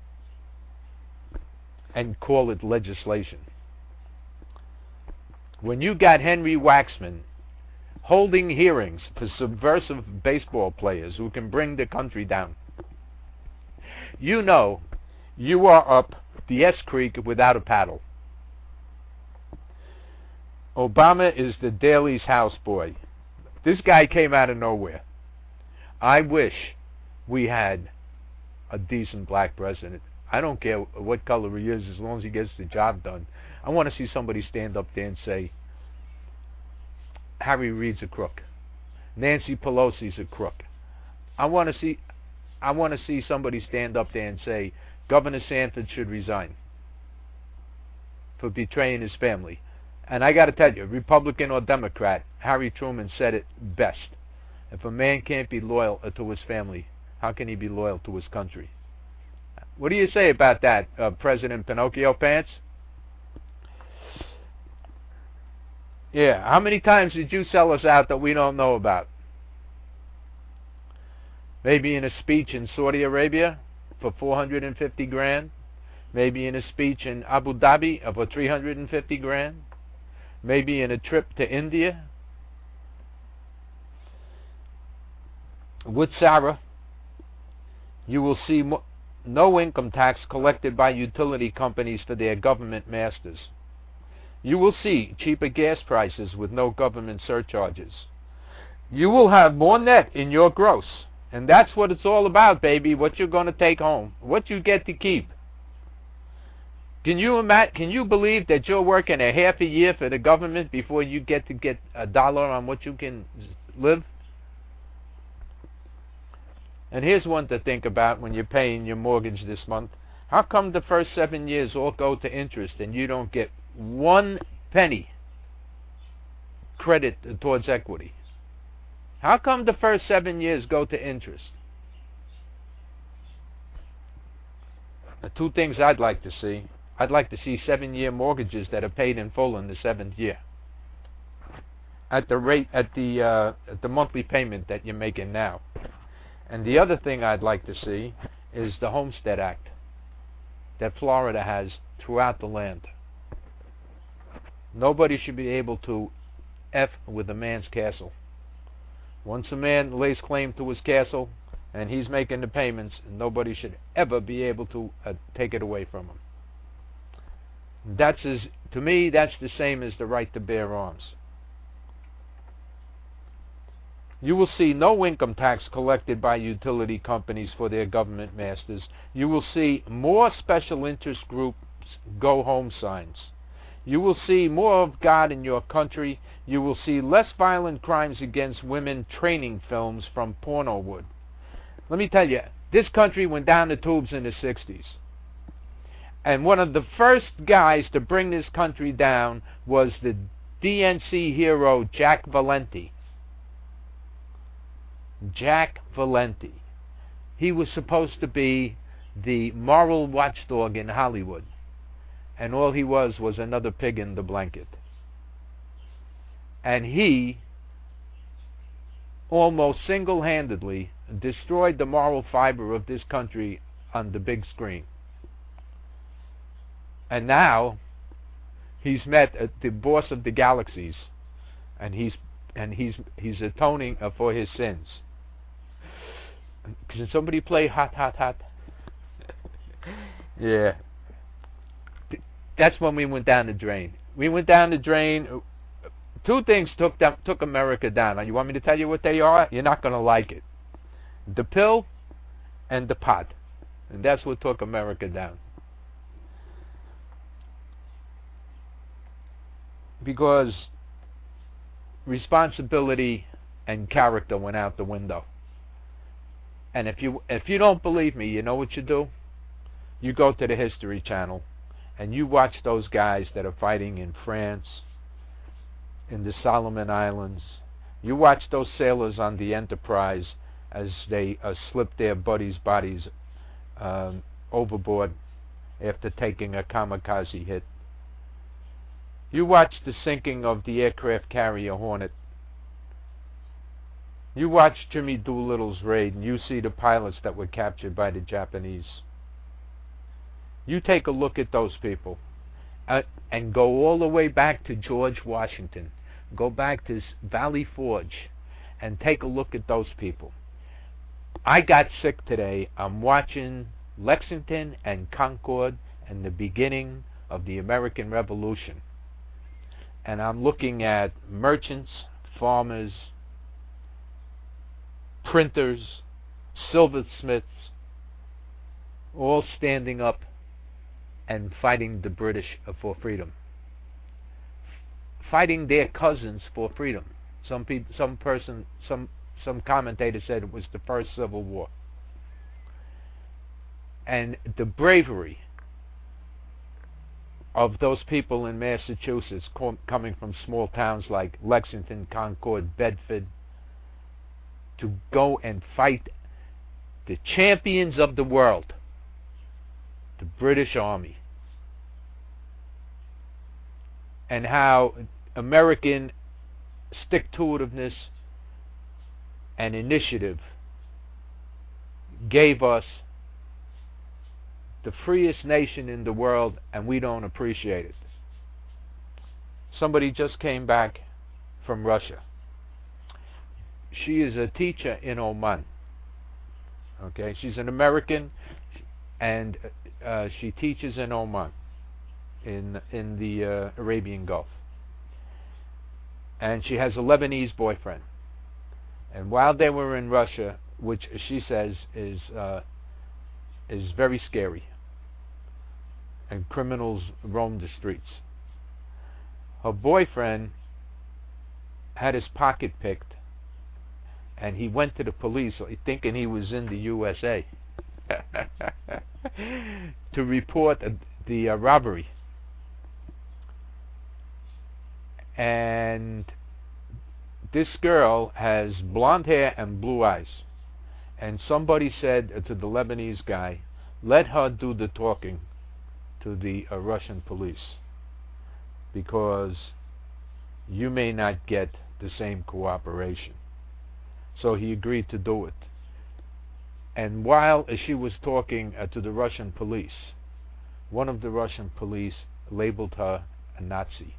B: And call it legislation. When you got Henry Waxman holding hearings for subversive baseball players who can bring the country down. You know you are up the S Creek without a paddle. Obama is the Daley's houseboy. This guy came out of nowhere. I wish we had a decent black president. I don't care what color he is as long as he gets the job done. I want to see somebody stand up there and say, Harry Reid's a crook. Nancy Pelosi's a crook. I want to see I want to see somebody stand up there and say, Governor Sanford should resign for betraying his family. And I got to tell you, Republican or Democrat, Harry Truman said it best. If a man can't be loyal to his family, how can he be loyal to his country? What do you say about that, uh, President Pinocchio Pants? Yeah, how many times did you sell us out that we don't know about? Maybe in a speech in Saudi Arabia for four hundred fifty grand. Maybe in a speech in Abu Dhabi for three hundred fifty grand. Maybe in a trip to India with Sarah. You will see mo- no income tax collected by utility companies for their government masters. You will see cheaper gas prices with no government surcharges. You will have more net in your gross. And that's what it's all about, baby, what you're going to take home, what you get to keep. Can you imagine, can you believe that you're working a half a year for the government before you get to get a dollar on what you can live? And here's one to think about when you're paying your mortgage this month. How come the first seven years all go to interest and you don't get one penny credit towards equity? How come the first seven years go to interest? The two things I'd like to see. I'd like to see seven-year mortgages that are paid in full in the seventh year, at the rate, at the uh, at the monthly payment that you're making now. And the other thing I'd like to see is the Homestead Act that Florida has throughout the land. Nobody should be able to F with a man's castle. Once a man lays claim to his castle and he's making the payments, nobody should ever be able to uh, take it away from him. That's as, to me, that's the same as the right to bear arms. You will see no income tax collected by utility companies for their government masters. You will see more special interest groups go home signs. You will see more of God in your country. You will see less violent crimes against women training films from Pornowood. Let me tell you, this country went down the tubes in the sixties. And one of the first guys to bring this country down was the D N C hero Jack Valenti. Jack Valenti. He was supposed to be the moral watchdog in Hollywood. And all he was was another pig in the blanket. And he almost single-handedly destroyed the moral fiber of this country on the big screen. And now he's met uh, the boss of the galaxies, and he's and he's he's atoning uh, for his sins. Can somebody play Hot Hot Hot? Yeah. That's when we went down the drain. We went down the drain. Two things took them, took America down. Now, you want me to tell you what they are? You're not going to like it. The pill and the pot. And that's what took America down. Because responsibility and character went out the window. And if you if you don't believe me, you know what you do? You go to the History Channel and you watch those guys that are fighting in France, in the Solomon Islands. You watch those sailors on the Enterprise as they uh, slip their buddies' bodies um, overboard after taking a kamikaze hit. You watch the sinking of the aircraft carrier Hornet. You watch Jimmy Doolittle's raid and you see the pilots that were captured by the Japanese. You take a look at those people uh, and go all the way back to George Washington. go back to Valley Forge and take a look at those people. I got sick today. I'm watching Lexington and Concord and the beginning of the American Revolution. And I'm looking at merchants, farmers, printers, silversmiths, all standing up and fighting the British for freedom. Fighting their cousins for freedom. Some people, some person, some some commentator said it was the first Civil War. And the bravery of those people in Massachusetts com- coming from small towns like Lexington, Concord, Bedford, to go and fight the champions of the world, the British Army, and how American stick-to-itiveness and initiative gave us the freest nation in the world, and we don't appreciate it. Somebody just came back from Russia. She is a teacher in Oman. Okay, she's an American, and uh, she teaches in Oman, in in the uh, Arabian Gulf. And she has a Lebanese boyfriend. And while they were in Russia, which she says is uh, is very scary, and criminals roam the streets, her boyfriend had his pocket picked, and he went to the police thinking he was in the U S A to report uh, the uh, robbery. And this girl has blonde hair and blue eyes. And somebody said to the Lebanese guy, let her do the talking to the uh, Russian police, because you may not get the same cooperation. So he agreed to do it. And while uh, she was talking uh, to the Russian police, one of the Russian police labeled her a Nazi.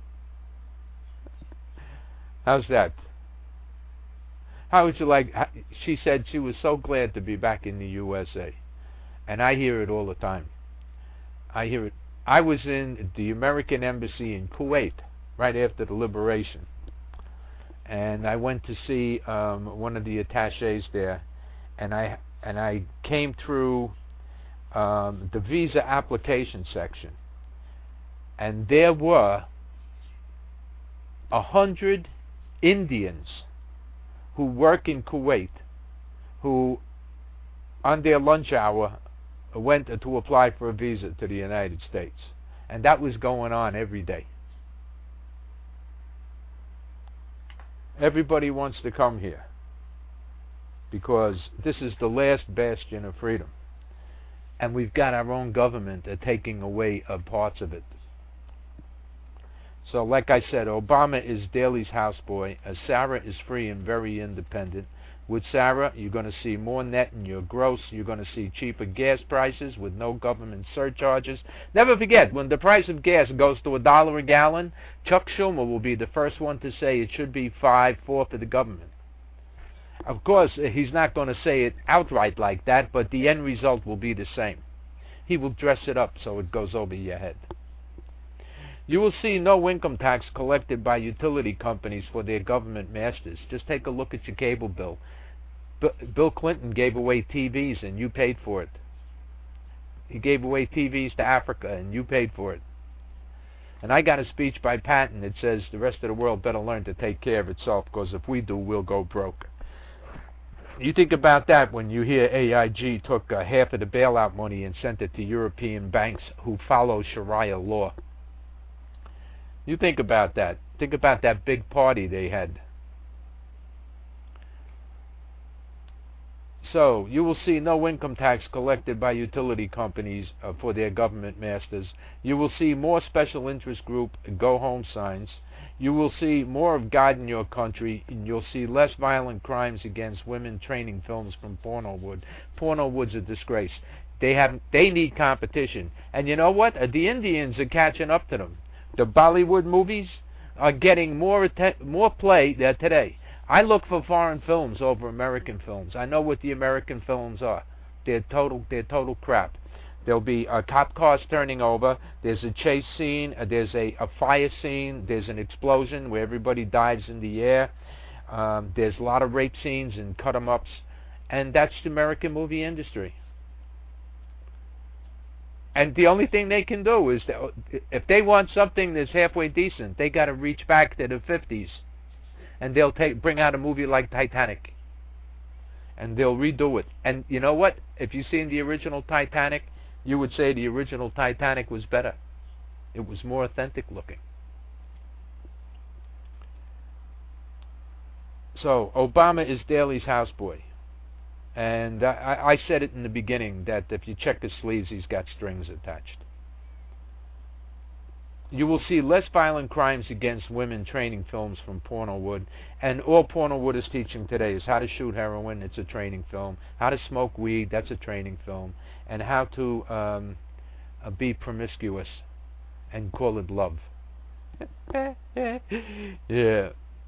B: How's that? How would you like... She said she was so glad to be back in the U S A. And I hear it all the time. I hear it. I was in the American Embassy in Kuwait right after the liberation. And I went to see um, one of the attachés there. And I and I came through um, the visa application section. And there were a hundred Indians who work in Kuwait, who on their lunch hour went to apply for a visa to the United States. And that was going on every day. Everybody wants to come here because this is the last bastion of freedom. And we've got our own government uh, taking away uh, parts of it. So like I said, Obama is Daley's houseboy. Uh, Sarah is free and very independent. With Sarah, you're going to see more net in your gross. You're going to see cheaper gas prices with no government surcharges. Never forget, when the price of gas goes to a dollar a gallon, Chuck Schumer will be the first one to say it should be five, four for the government. Of course, he's not going to say it outright like that, but the end result will be the same. He will dress it up so it goes over your head. You will see no income tax collected by utility companies for their government masters. Just take a look at your cable bill. B- Bill Clinton gave away T Vs and you paid for it. He gave away T Vs to Africa and you paid for it. And I got a speech by Patton that says the rest of the world better learn to take care of itself, because if we do, we'll go broke. You think about that when you hear A I G took uh, half of the bailout money and sent it to European banks who follow Sharia law. You think about that. Think about that big party they had. So, you will see no income tax collected by utility companies uh, for their government masters. You will see more special interest group go home signs. You will see more of God in your country, and you'll see less violent crimes against women training films from Pornowood. Pornowood's a disgrace. They have, they need competition. And you know what? Uh, the Indians are catching up to them. The Bollywood movies, are getting more atten- more play there today. I look for foreign films over American films. I know what the American films are. They're total, they're total crap. There'll be uh, cop cars turning over. There's a chase scene. Uh, there's a, a fire scene. There's an explosion where everybody dives in the air. Um, there's a lot of rape scenes and cut-em-ups. And that's the American movie industry. And the only thing they can do is, that if they want something that's halfway decent, they got to reach back to the fifties. And they'll take bring out a movie like Titanic. And they'll redo it. And you know what? If you've seen the original Titanic, you would say the original Titanic was better. It was more authentic looking. So, Obama is Daley's houseboy. And I, I said it in the beginning that if you check his sleeves, he's got strings attached. You will see less violent crimes against women training films from Pornowood. And all Pornowood is teaching today is how to shoot heroin, it's a training film. How to smoke weed, that's a training film. And how to um, uh, be promiscuous and call it love. Yeah.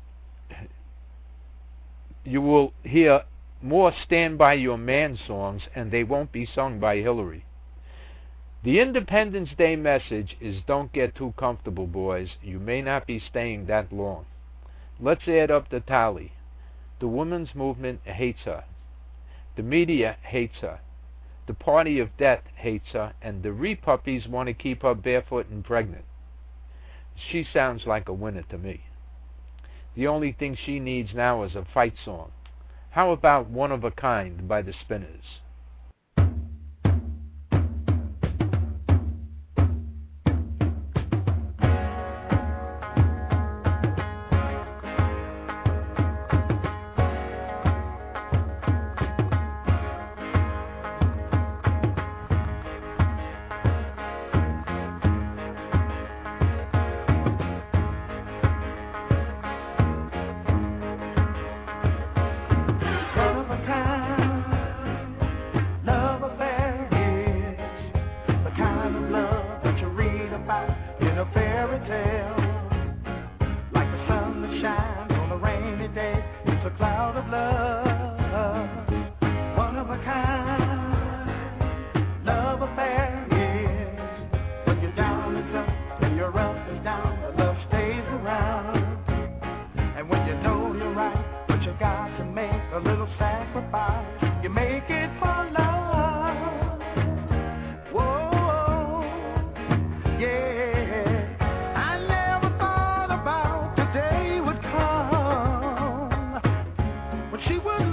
B: You will hear more Stand By Your Man songs, and they won't be sung by Hillary. The Independence Day message is don't get too comfortable, boys. You may not be staying that long. Let's add up the tally. The women's movement hates her. The media hates her. The party of death hates her. And the repuppies want to keep her barefoot and pregnant. She sounds like a winner to me. The only thing she needs now is a fight song. How about One of a Kind by the Spinners?
G: She was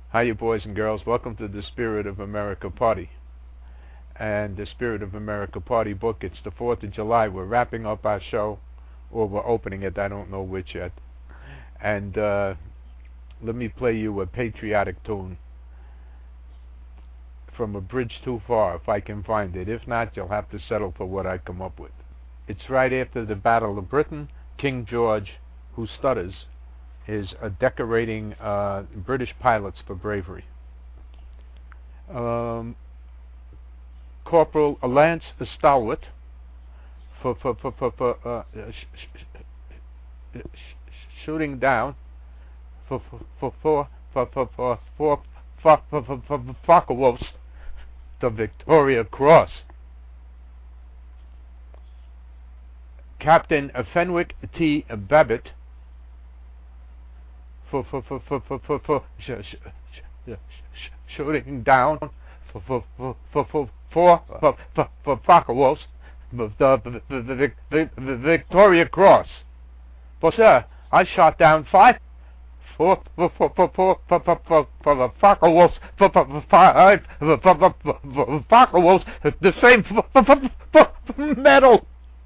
B: Hiya, boys and girls. Welcome to the Spirit of America Party. And the Spirit of America Party book. It's the fourth of July. We're wrapping up our show, or we're opening it. I don't know which yet. And uh, let me play you a patriotic tune from A Bridge Too Far, if I can find it. If not, you'll have to settle for what I come up with. It's right after the Battle of Britain. King George, who stutters, is uh, decorating uh, British pilots for bravery. Um, Corporal Lance Stalwart, for for for for, for uh, sh sh sh shooting down for for for for for for for for for for Focke-Wulf's the Victoria Cross. Captain Fenwick T. Babbitt, for for for for for for, for sh sh sh sh shooting down for for for for for for for for, for Focke-Wulf's the, the, the, the, the, the Victoria Cross. For sir, I shot down five for for for for for for for for for the Focke-Wulf's for for for five for for for Focke-Wulf's the same for for for medal.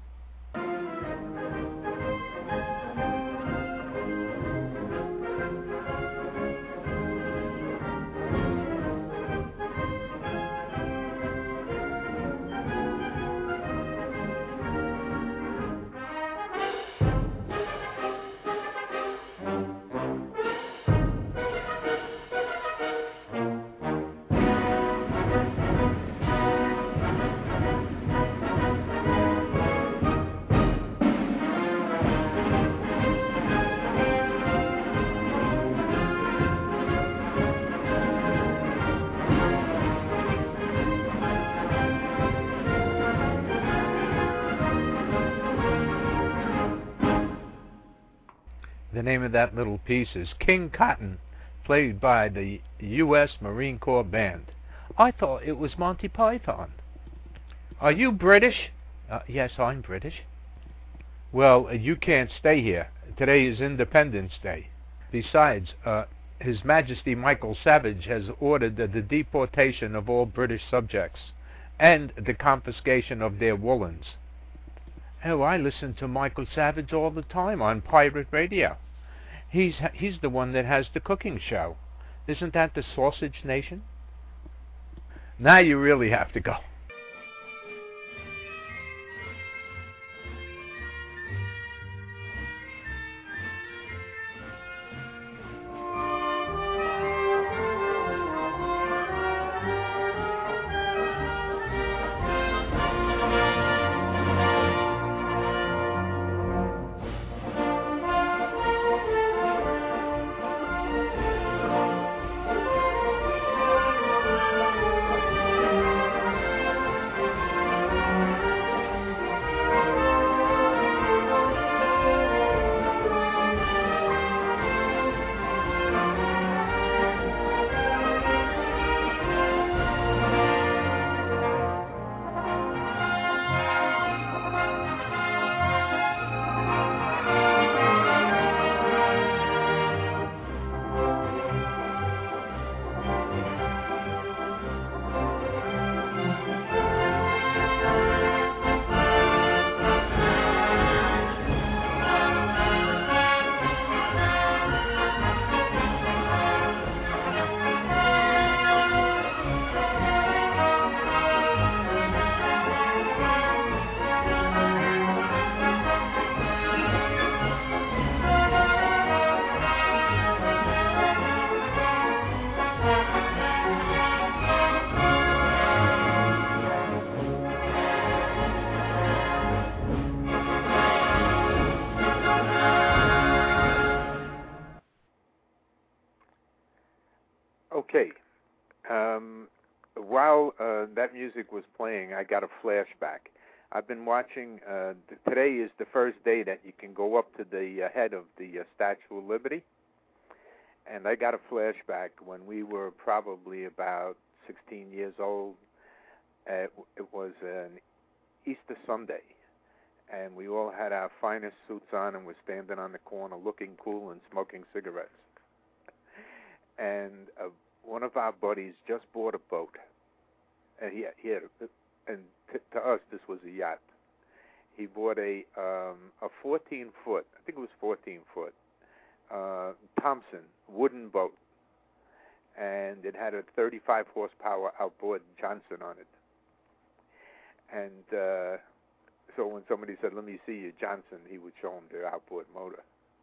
B: The name of that little piece is King Cotton, played by the U S Marine Corps Band. I thought it was Monty Python. Are you British? Uh, yes, I'm British. Well, uh, you can't stay here. Today is Independence Day. Besides, uh, His Majesty Michael Savage has ordered the, the deportation of all British subjects and the confiscation of their woolens. Oh, I listen to Michael Savage all the time on pirate radio. He's he's the one that has the cooking show. Isn't that the Sausage Nation? Now you really have to go. Okay. Um, while uh, that music was playing, I got a flashback. I've been watching, uh, th today is the first day that you can go up to the uh, head of the uh, Statue of Liberty. And I got a flashback when we were probably about sixteen years old. Uh, it was an Easter Sunday. And we all had our finest suits on and were standing on the corner looking cool and smoking cigarettes. And uh,
G: one of our buddies just bought a boat, and he he had, a, and t- to us this was a yacht. He bought a um, a fourteen foot, I think it was fourteen foot, uh, Thompson wooden boat, and it had a thirty-five horsepower outboard Johnson on it. And uh, so when somebody said, "Let me see your Johnson," he would show them the outboard motor.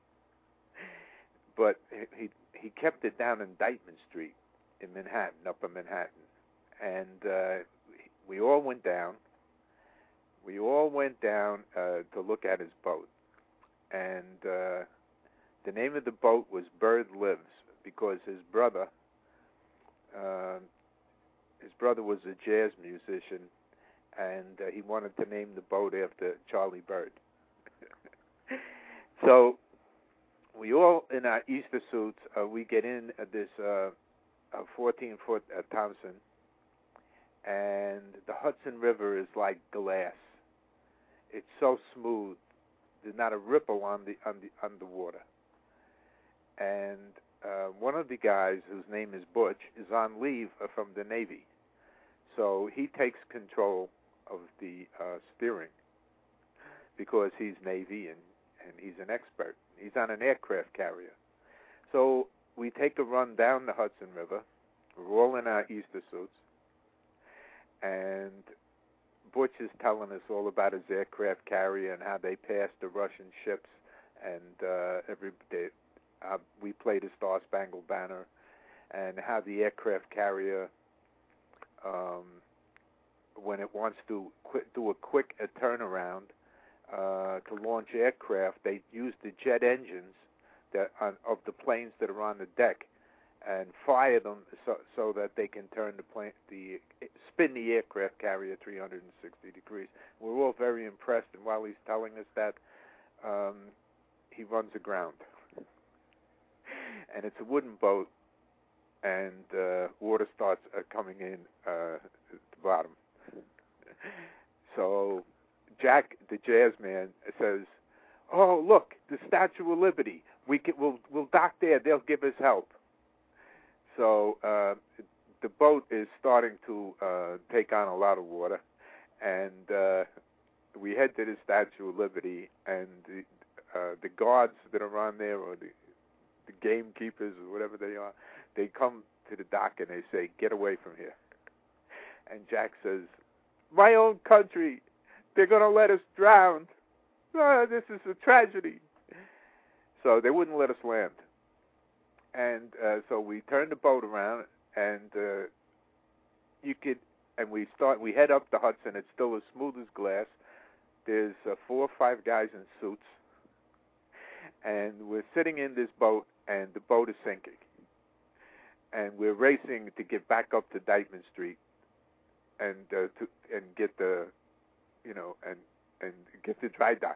G: But he he kept it down in Dykeman Street in Manhattan, Upper Manhattan, and uh, we all went down. We all went down uh, to look at his boat, and uh, the name of the boat was Bird Lives, because his brother, uh, his brother was a jazz musician, and uh, he wanted to name the boat after Charlie Bird. So we all, in our Easter suits, uh, we get in uh, this uh, fourteen-foot uh, Thompson, and the Hudson River is like glass. It's so smooth. There's not a ripple on the on the underwater. And uh, one of the guys, whose name is Butch, is on leave uh, from the Navy, so he takes control of the uh, steering because he's Navy and, and he's an expert. He's on an aircraft carrier. So we take a run down the Hudson River. We're all in our Easter suits, and Butch is telling us all about his aircraft carrier and how they passed the Russian ships, and uh, every day uh, we played the Star Spangled Banner, and how the aircraft carrier, um, when it wants to qu- do a quick a turnaround uh, to launch aircraft, they use the jet engines that on, of the planes that are on the deck, and fire them so, so that they can turn the plane, the spin the aircraft carrier three hundred sixty degrees. We're all very impressed, and while he's telling us that, um, he runs aground, and it's a wooden boat, and uh, water starts uh, coming in uh, at the bottom. So Jack, the jazz man, says, "Oh, look, the Statue of Liberty. We can, we'll, we'll dock there. They'll give us help." So uh, the boat is starting to uh, take on a lot of water, and uh, we head to the Statue of Liberty, and the, uh, the guards that are on there, or the, the gamekeepers, or whatever they are, they come to the dock and they say, "Get away from here." And Jack says, "My own country, they're going to let us drown. Oh, this is a tragedy." So they wouldn't let us land. And uh, so we turn the boat around, and uh, you could, and we start. We head up the Hudson. It's still as smooth as glass. There's uh, four or five guys in suits, and we're sitting in this boat, and the boat is sinking, and we're racing to get back up to Dykeman Street, and uh, to and get the, you know, and and get the dry dock.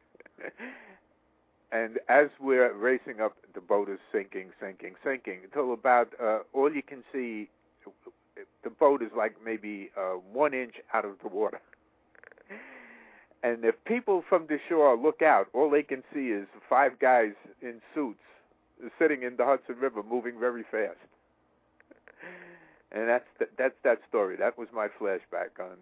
G: And as we're racing up, the boat is sinking, sinking, sinking, until about uh, all you can see, the boat is like maybe uh, one inch out of the water. And if people from the shore look out, all they can see is five guys in suits sitting in the Hudson River moving very fast. And that's the, that's that story. That was my flashback on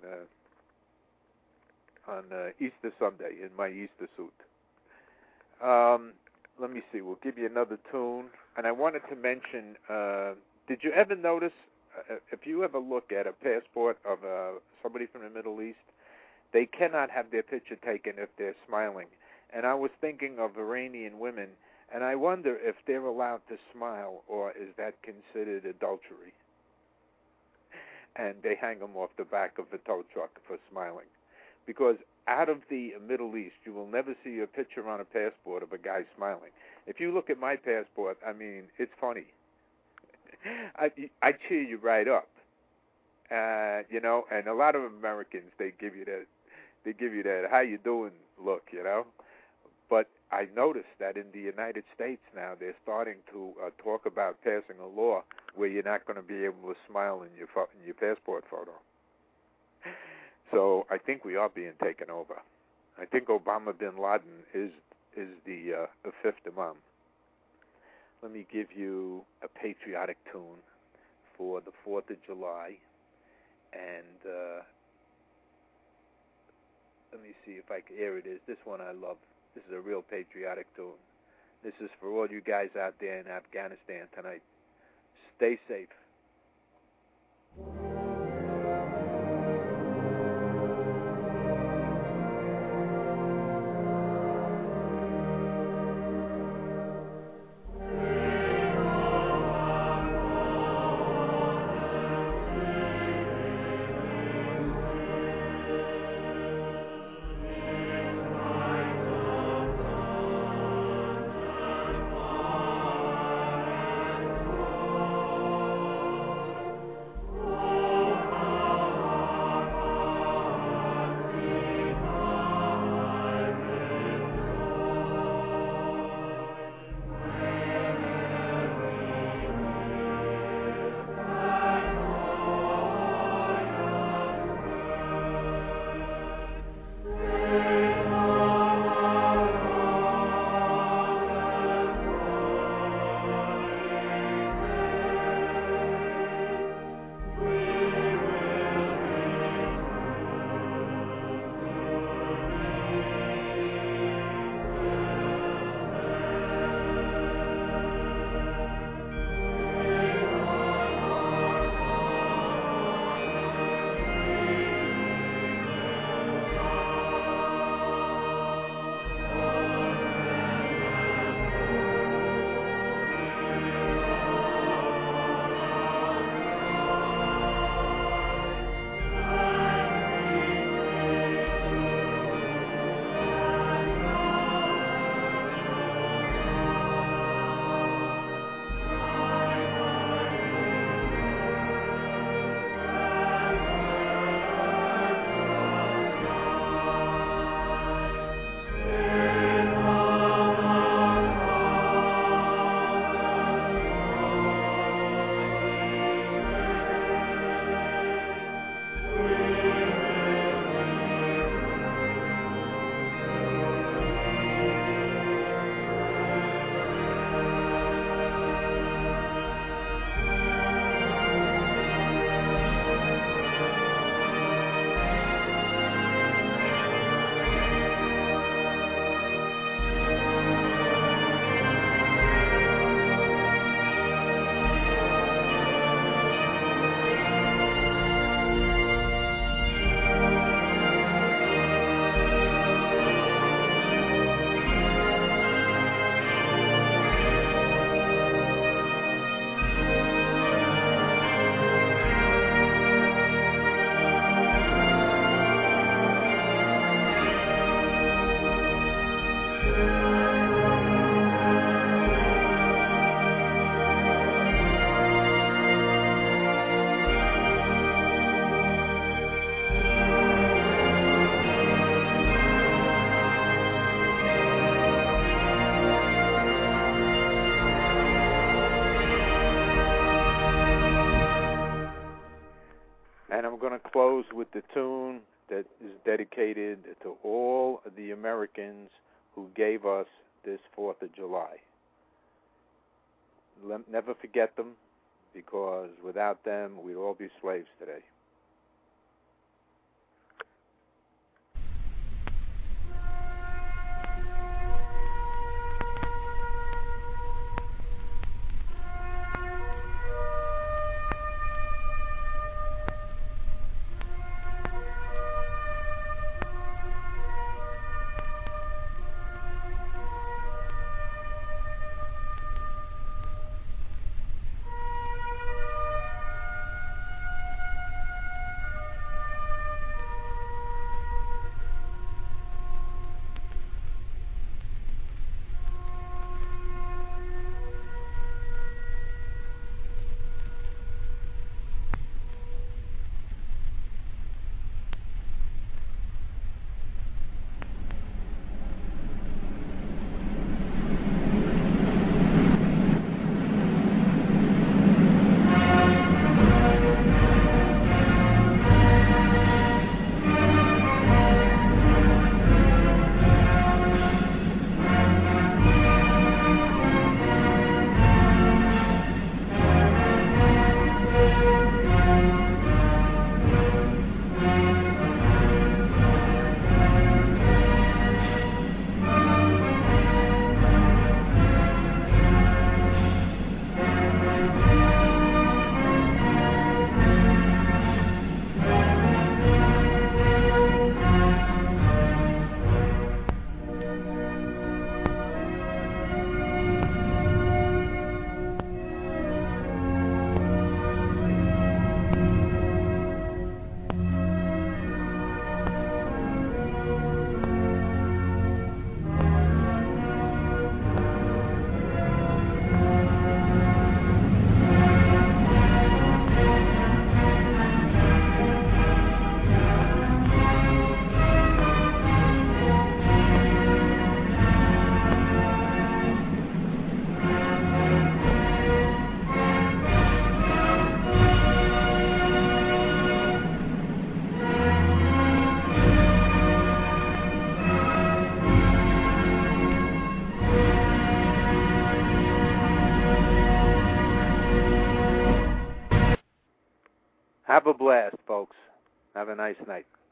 G: uh, on uh, Easter Sunday in my Easter suit. Um, let me see. We'll give you another tune. And I wanted to mention, uh, did you ever notice, uh, if you ever look at a passport of uh, somebody from the Middle East, they cannot have their picture taken if they're smiling. And I was thinking of Iranian women, and I wonder if they're allowed to smile, or is that considered adultery? And they hang them off the back of the tow truck for smiling. Because out of the Middle East, you will never see a picture on a passport of a guy smiling. If you look at my passport, I mean, it's funny. I, I cheer you right up, uh, you know. And a lot of Americans, they give you that, they give you that "how you doing" look, you know. But I noticed that in the United States now, they're starting to uh, talk about passing a law where you're not going to be able to smile in your fo- in your passport photo. So I think we are being taken over. I think Obama bin Laden is is the, uh, the fifth imam. Let me give you a patriotic tune for the Fourth of July, and uh, let me see if I can. Here it is. This one I love. This is a real patriotic tune. This is for all you guys out there in Afghanistan tonight. Stay safe. Close with the tune that is dedicated to all of the Americans who gave us this Fourth of July. Let, never forget them, because without them, we'd all be slaves today. Have a blast, folks. Have a nice night.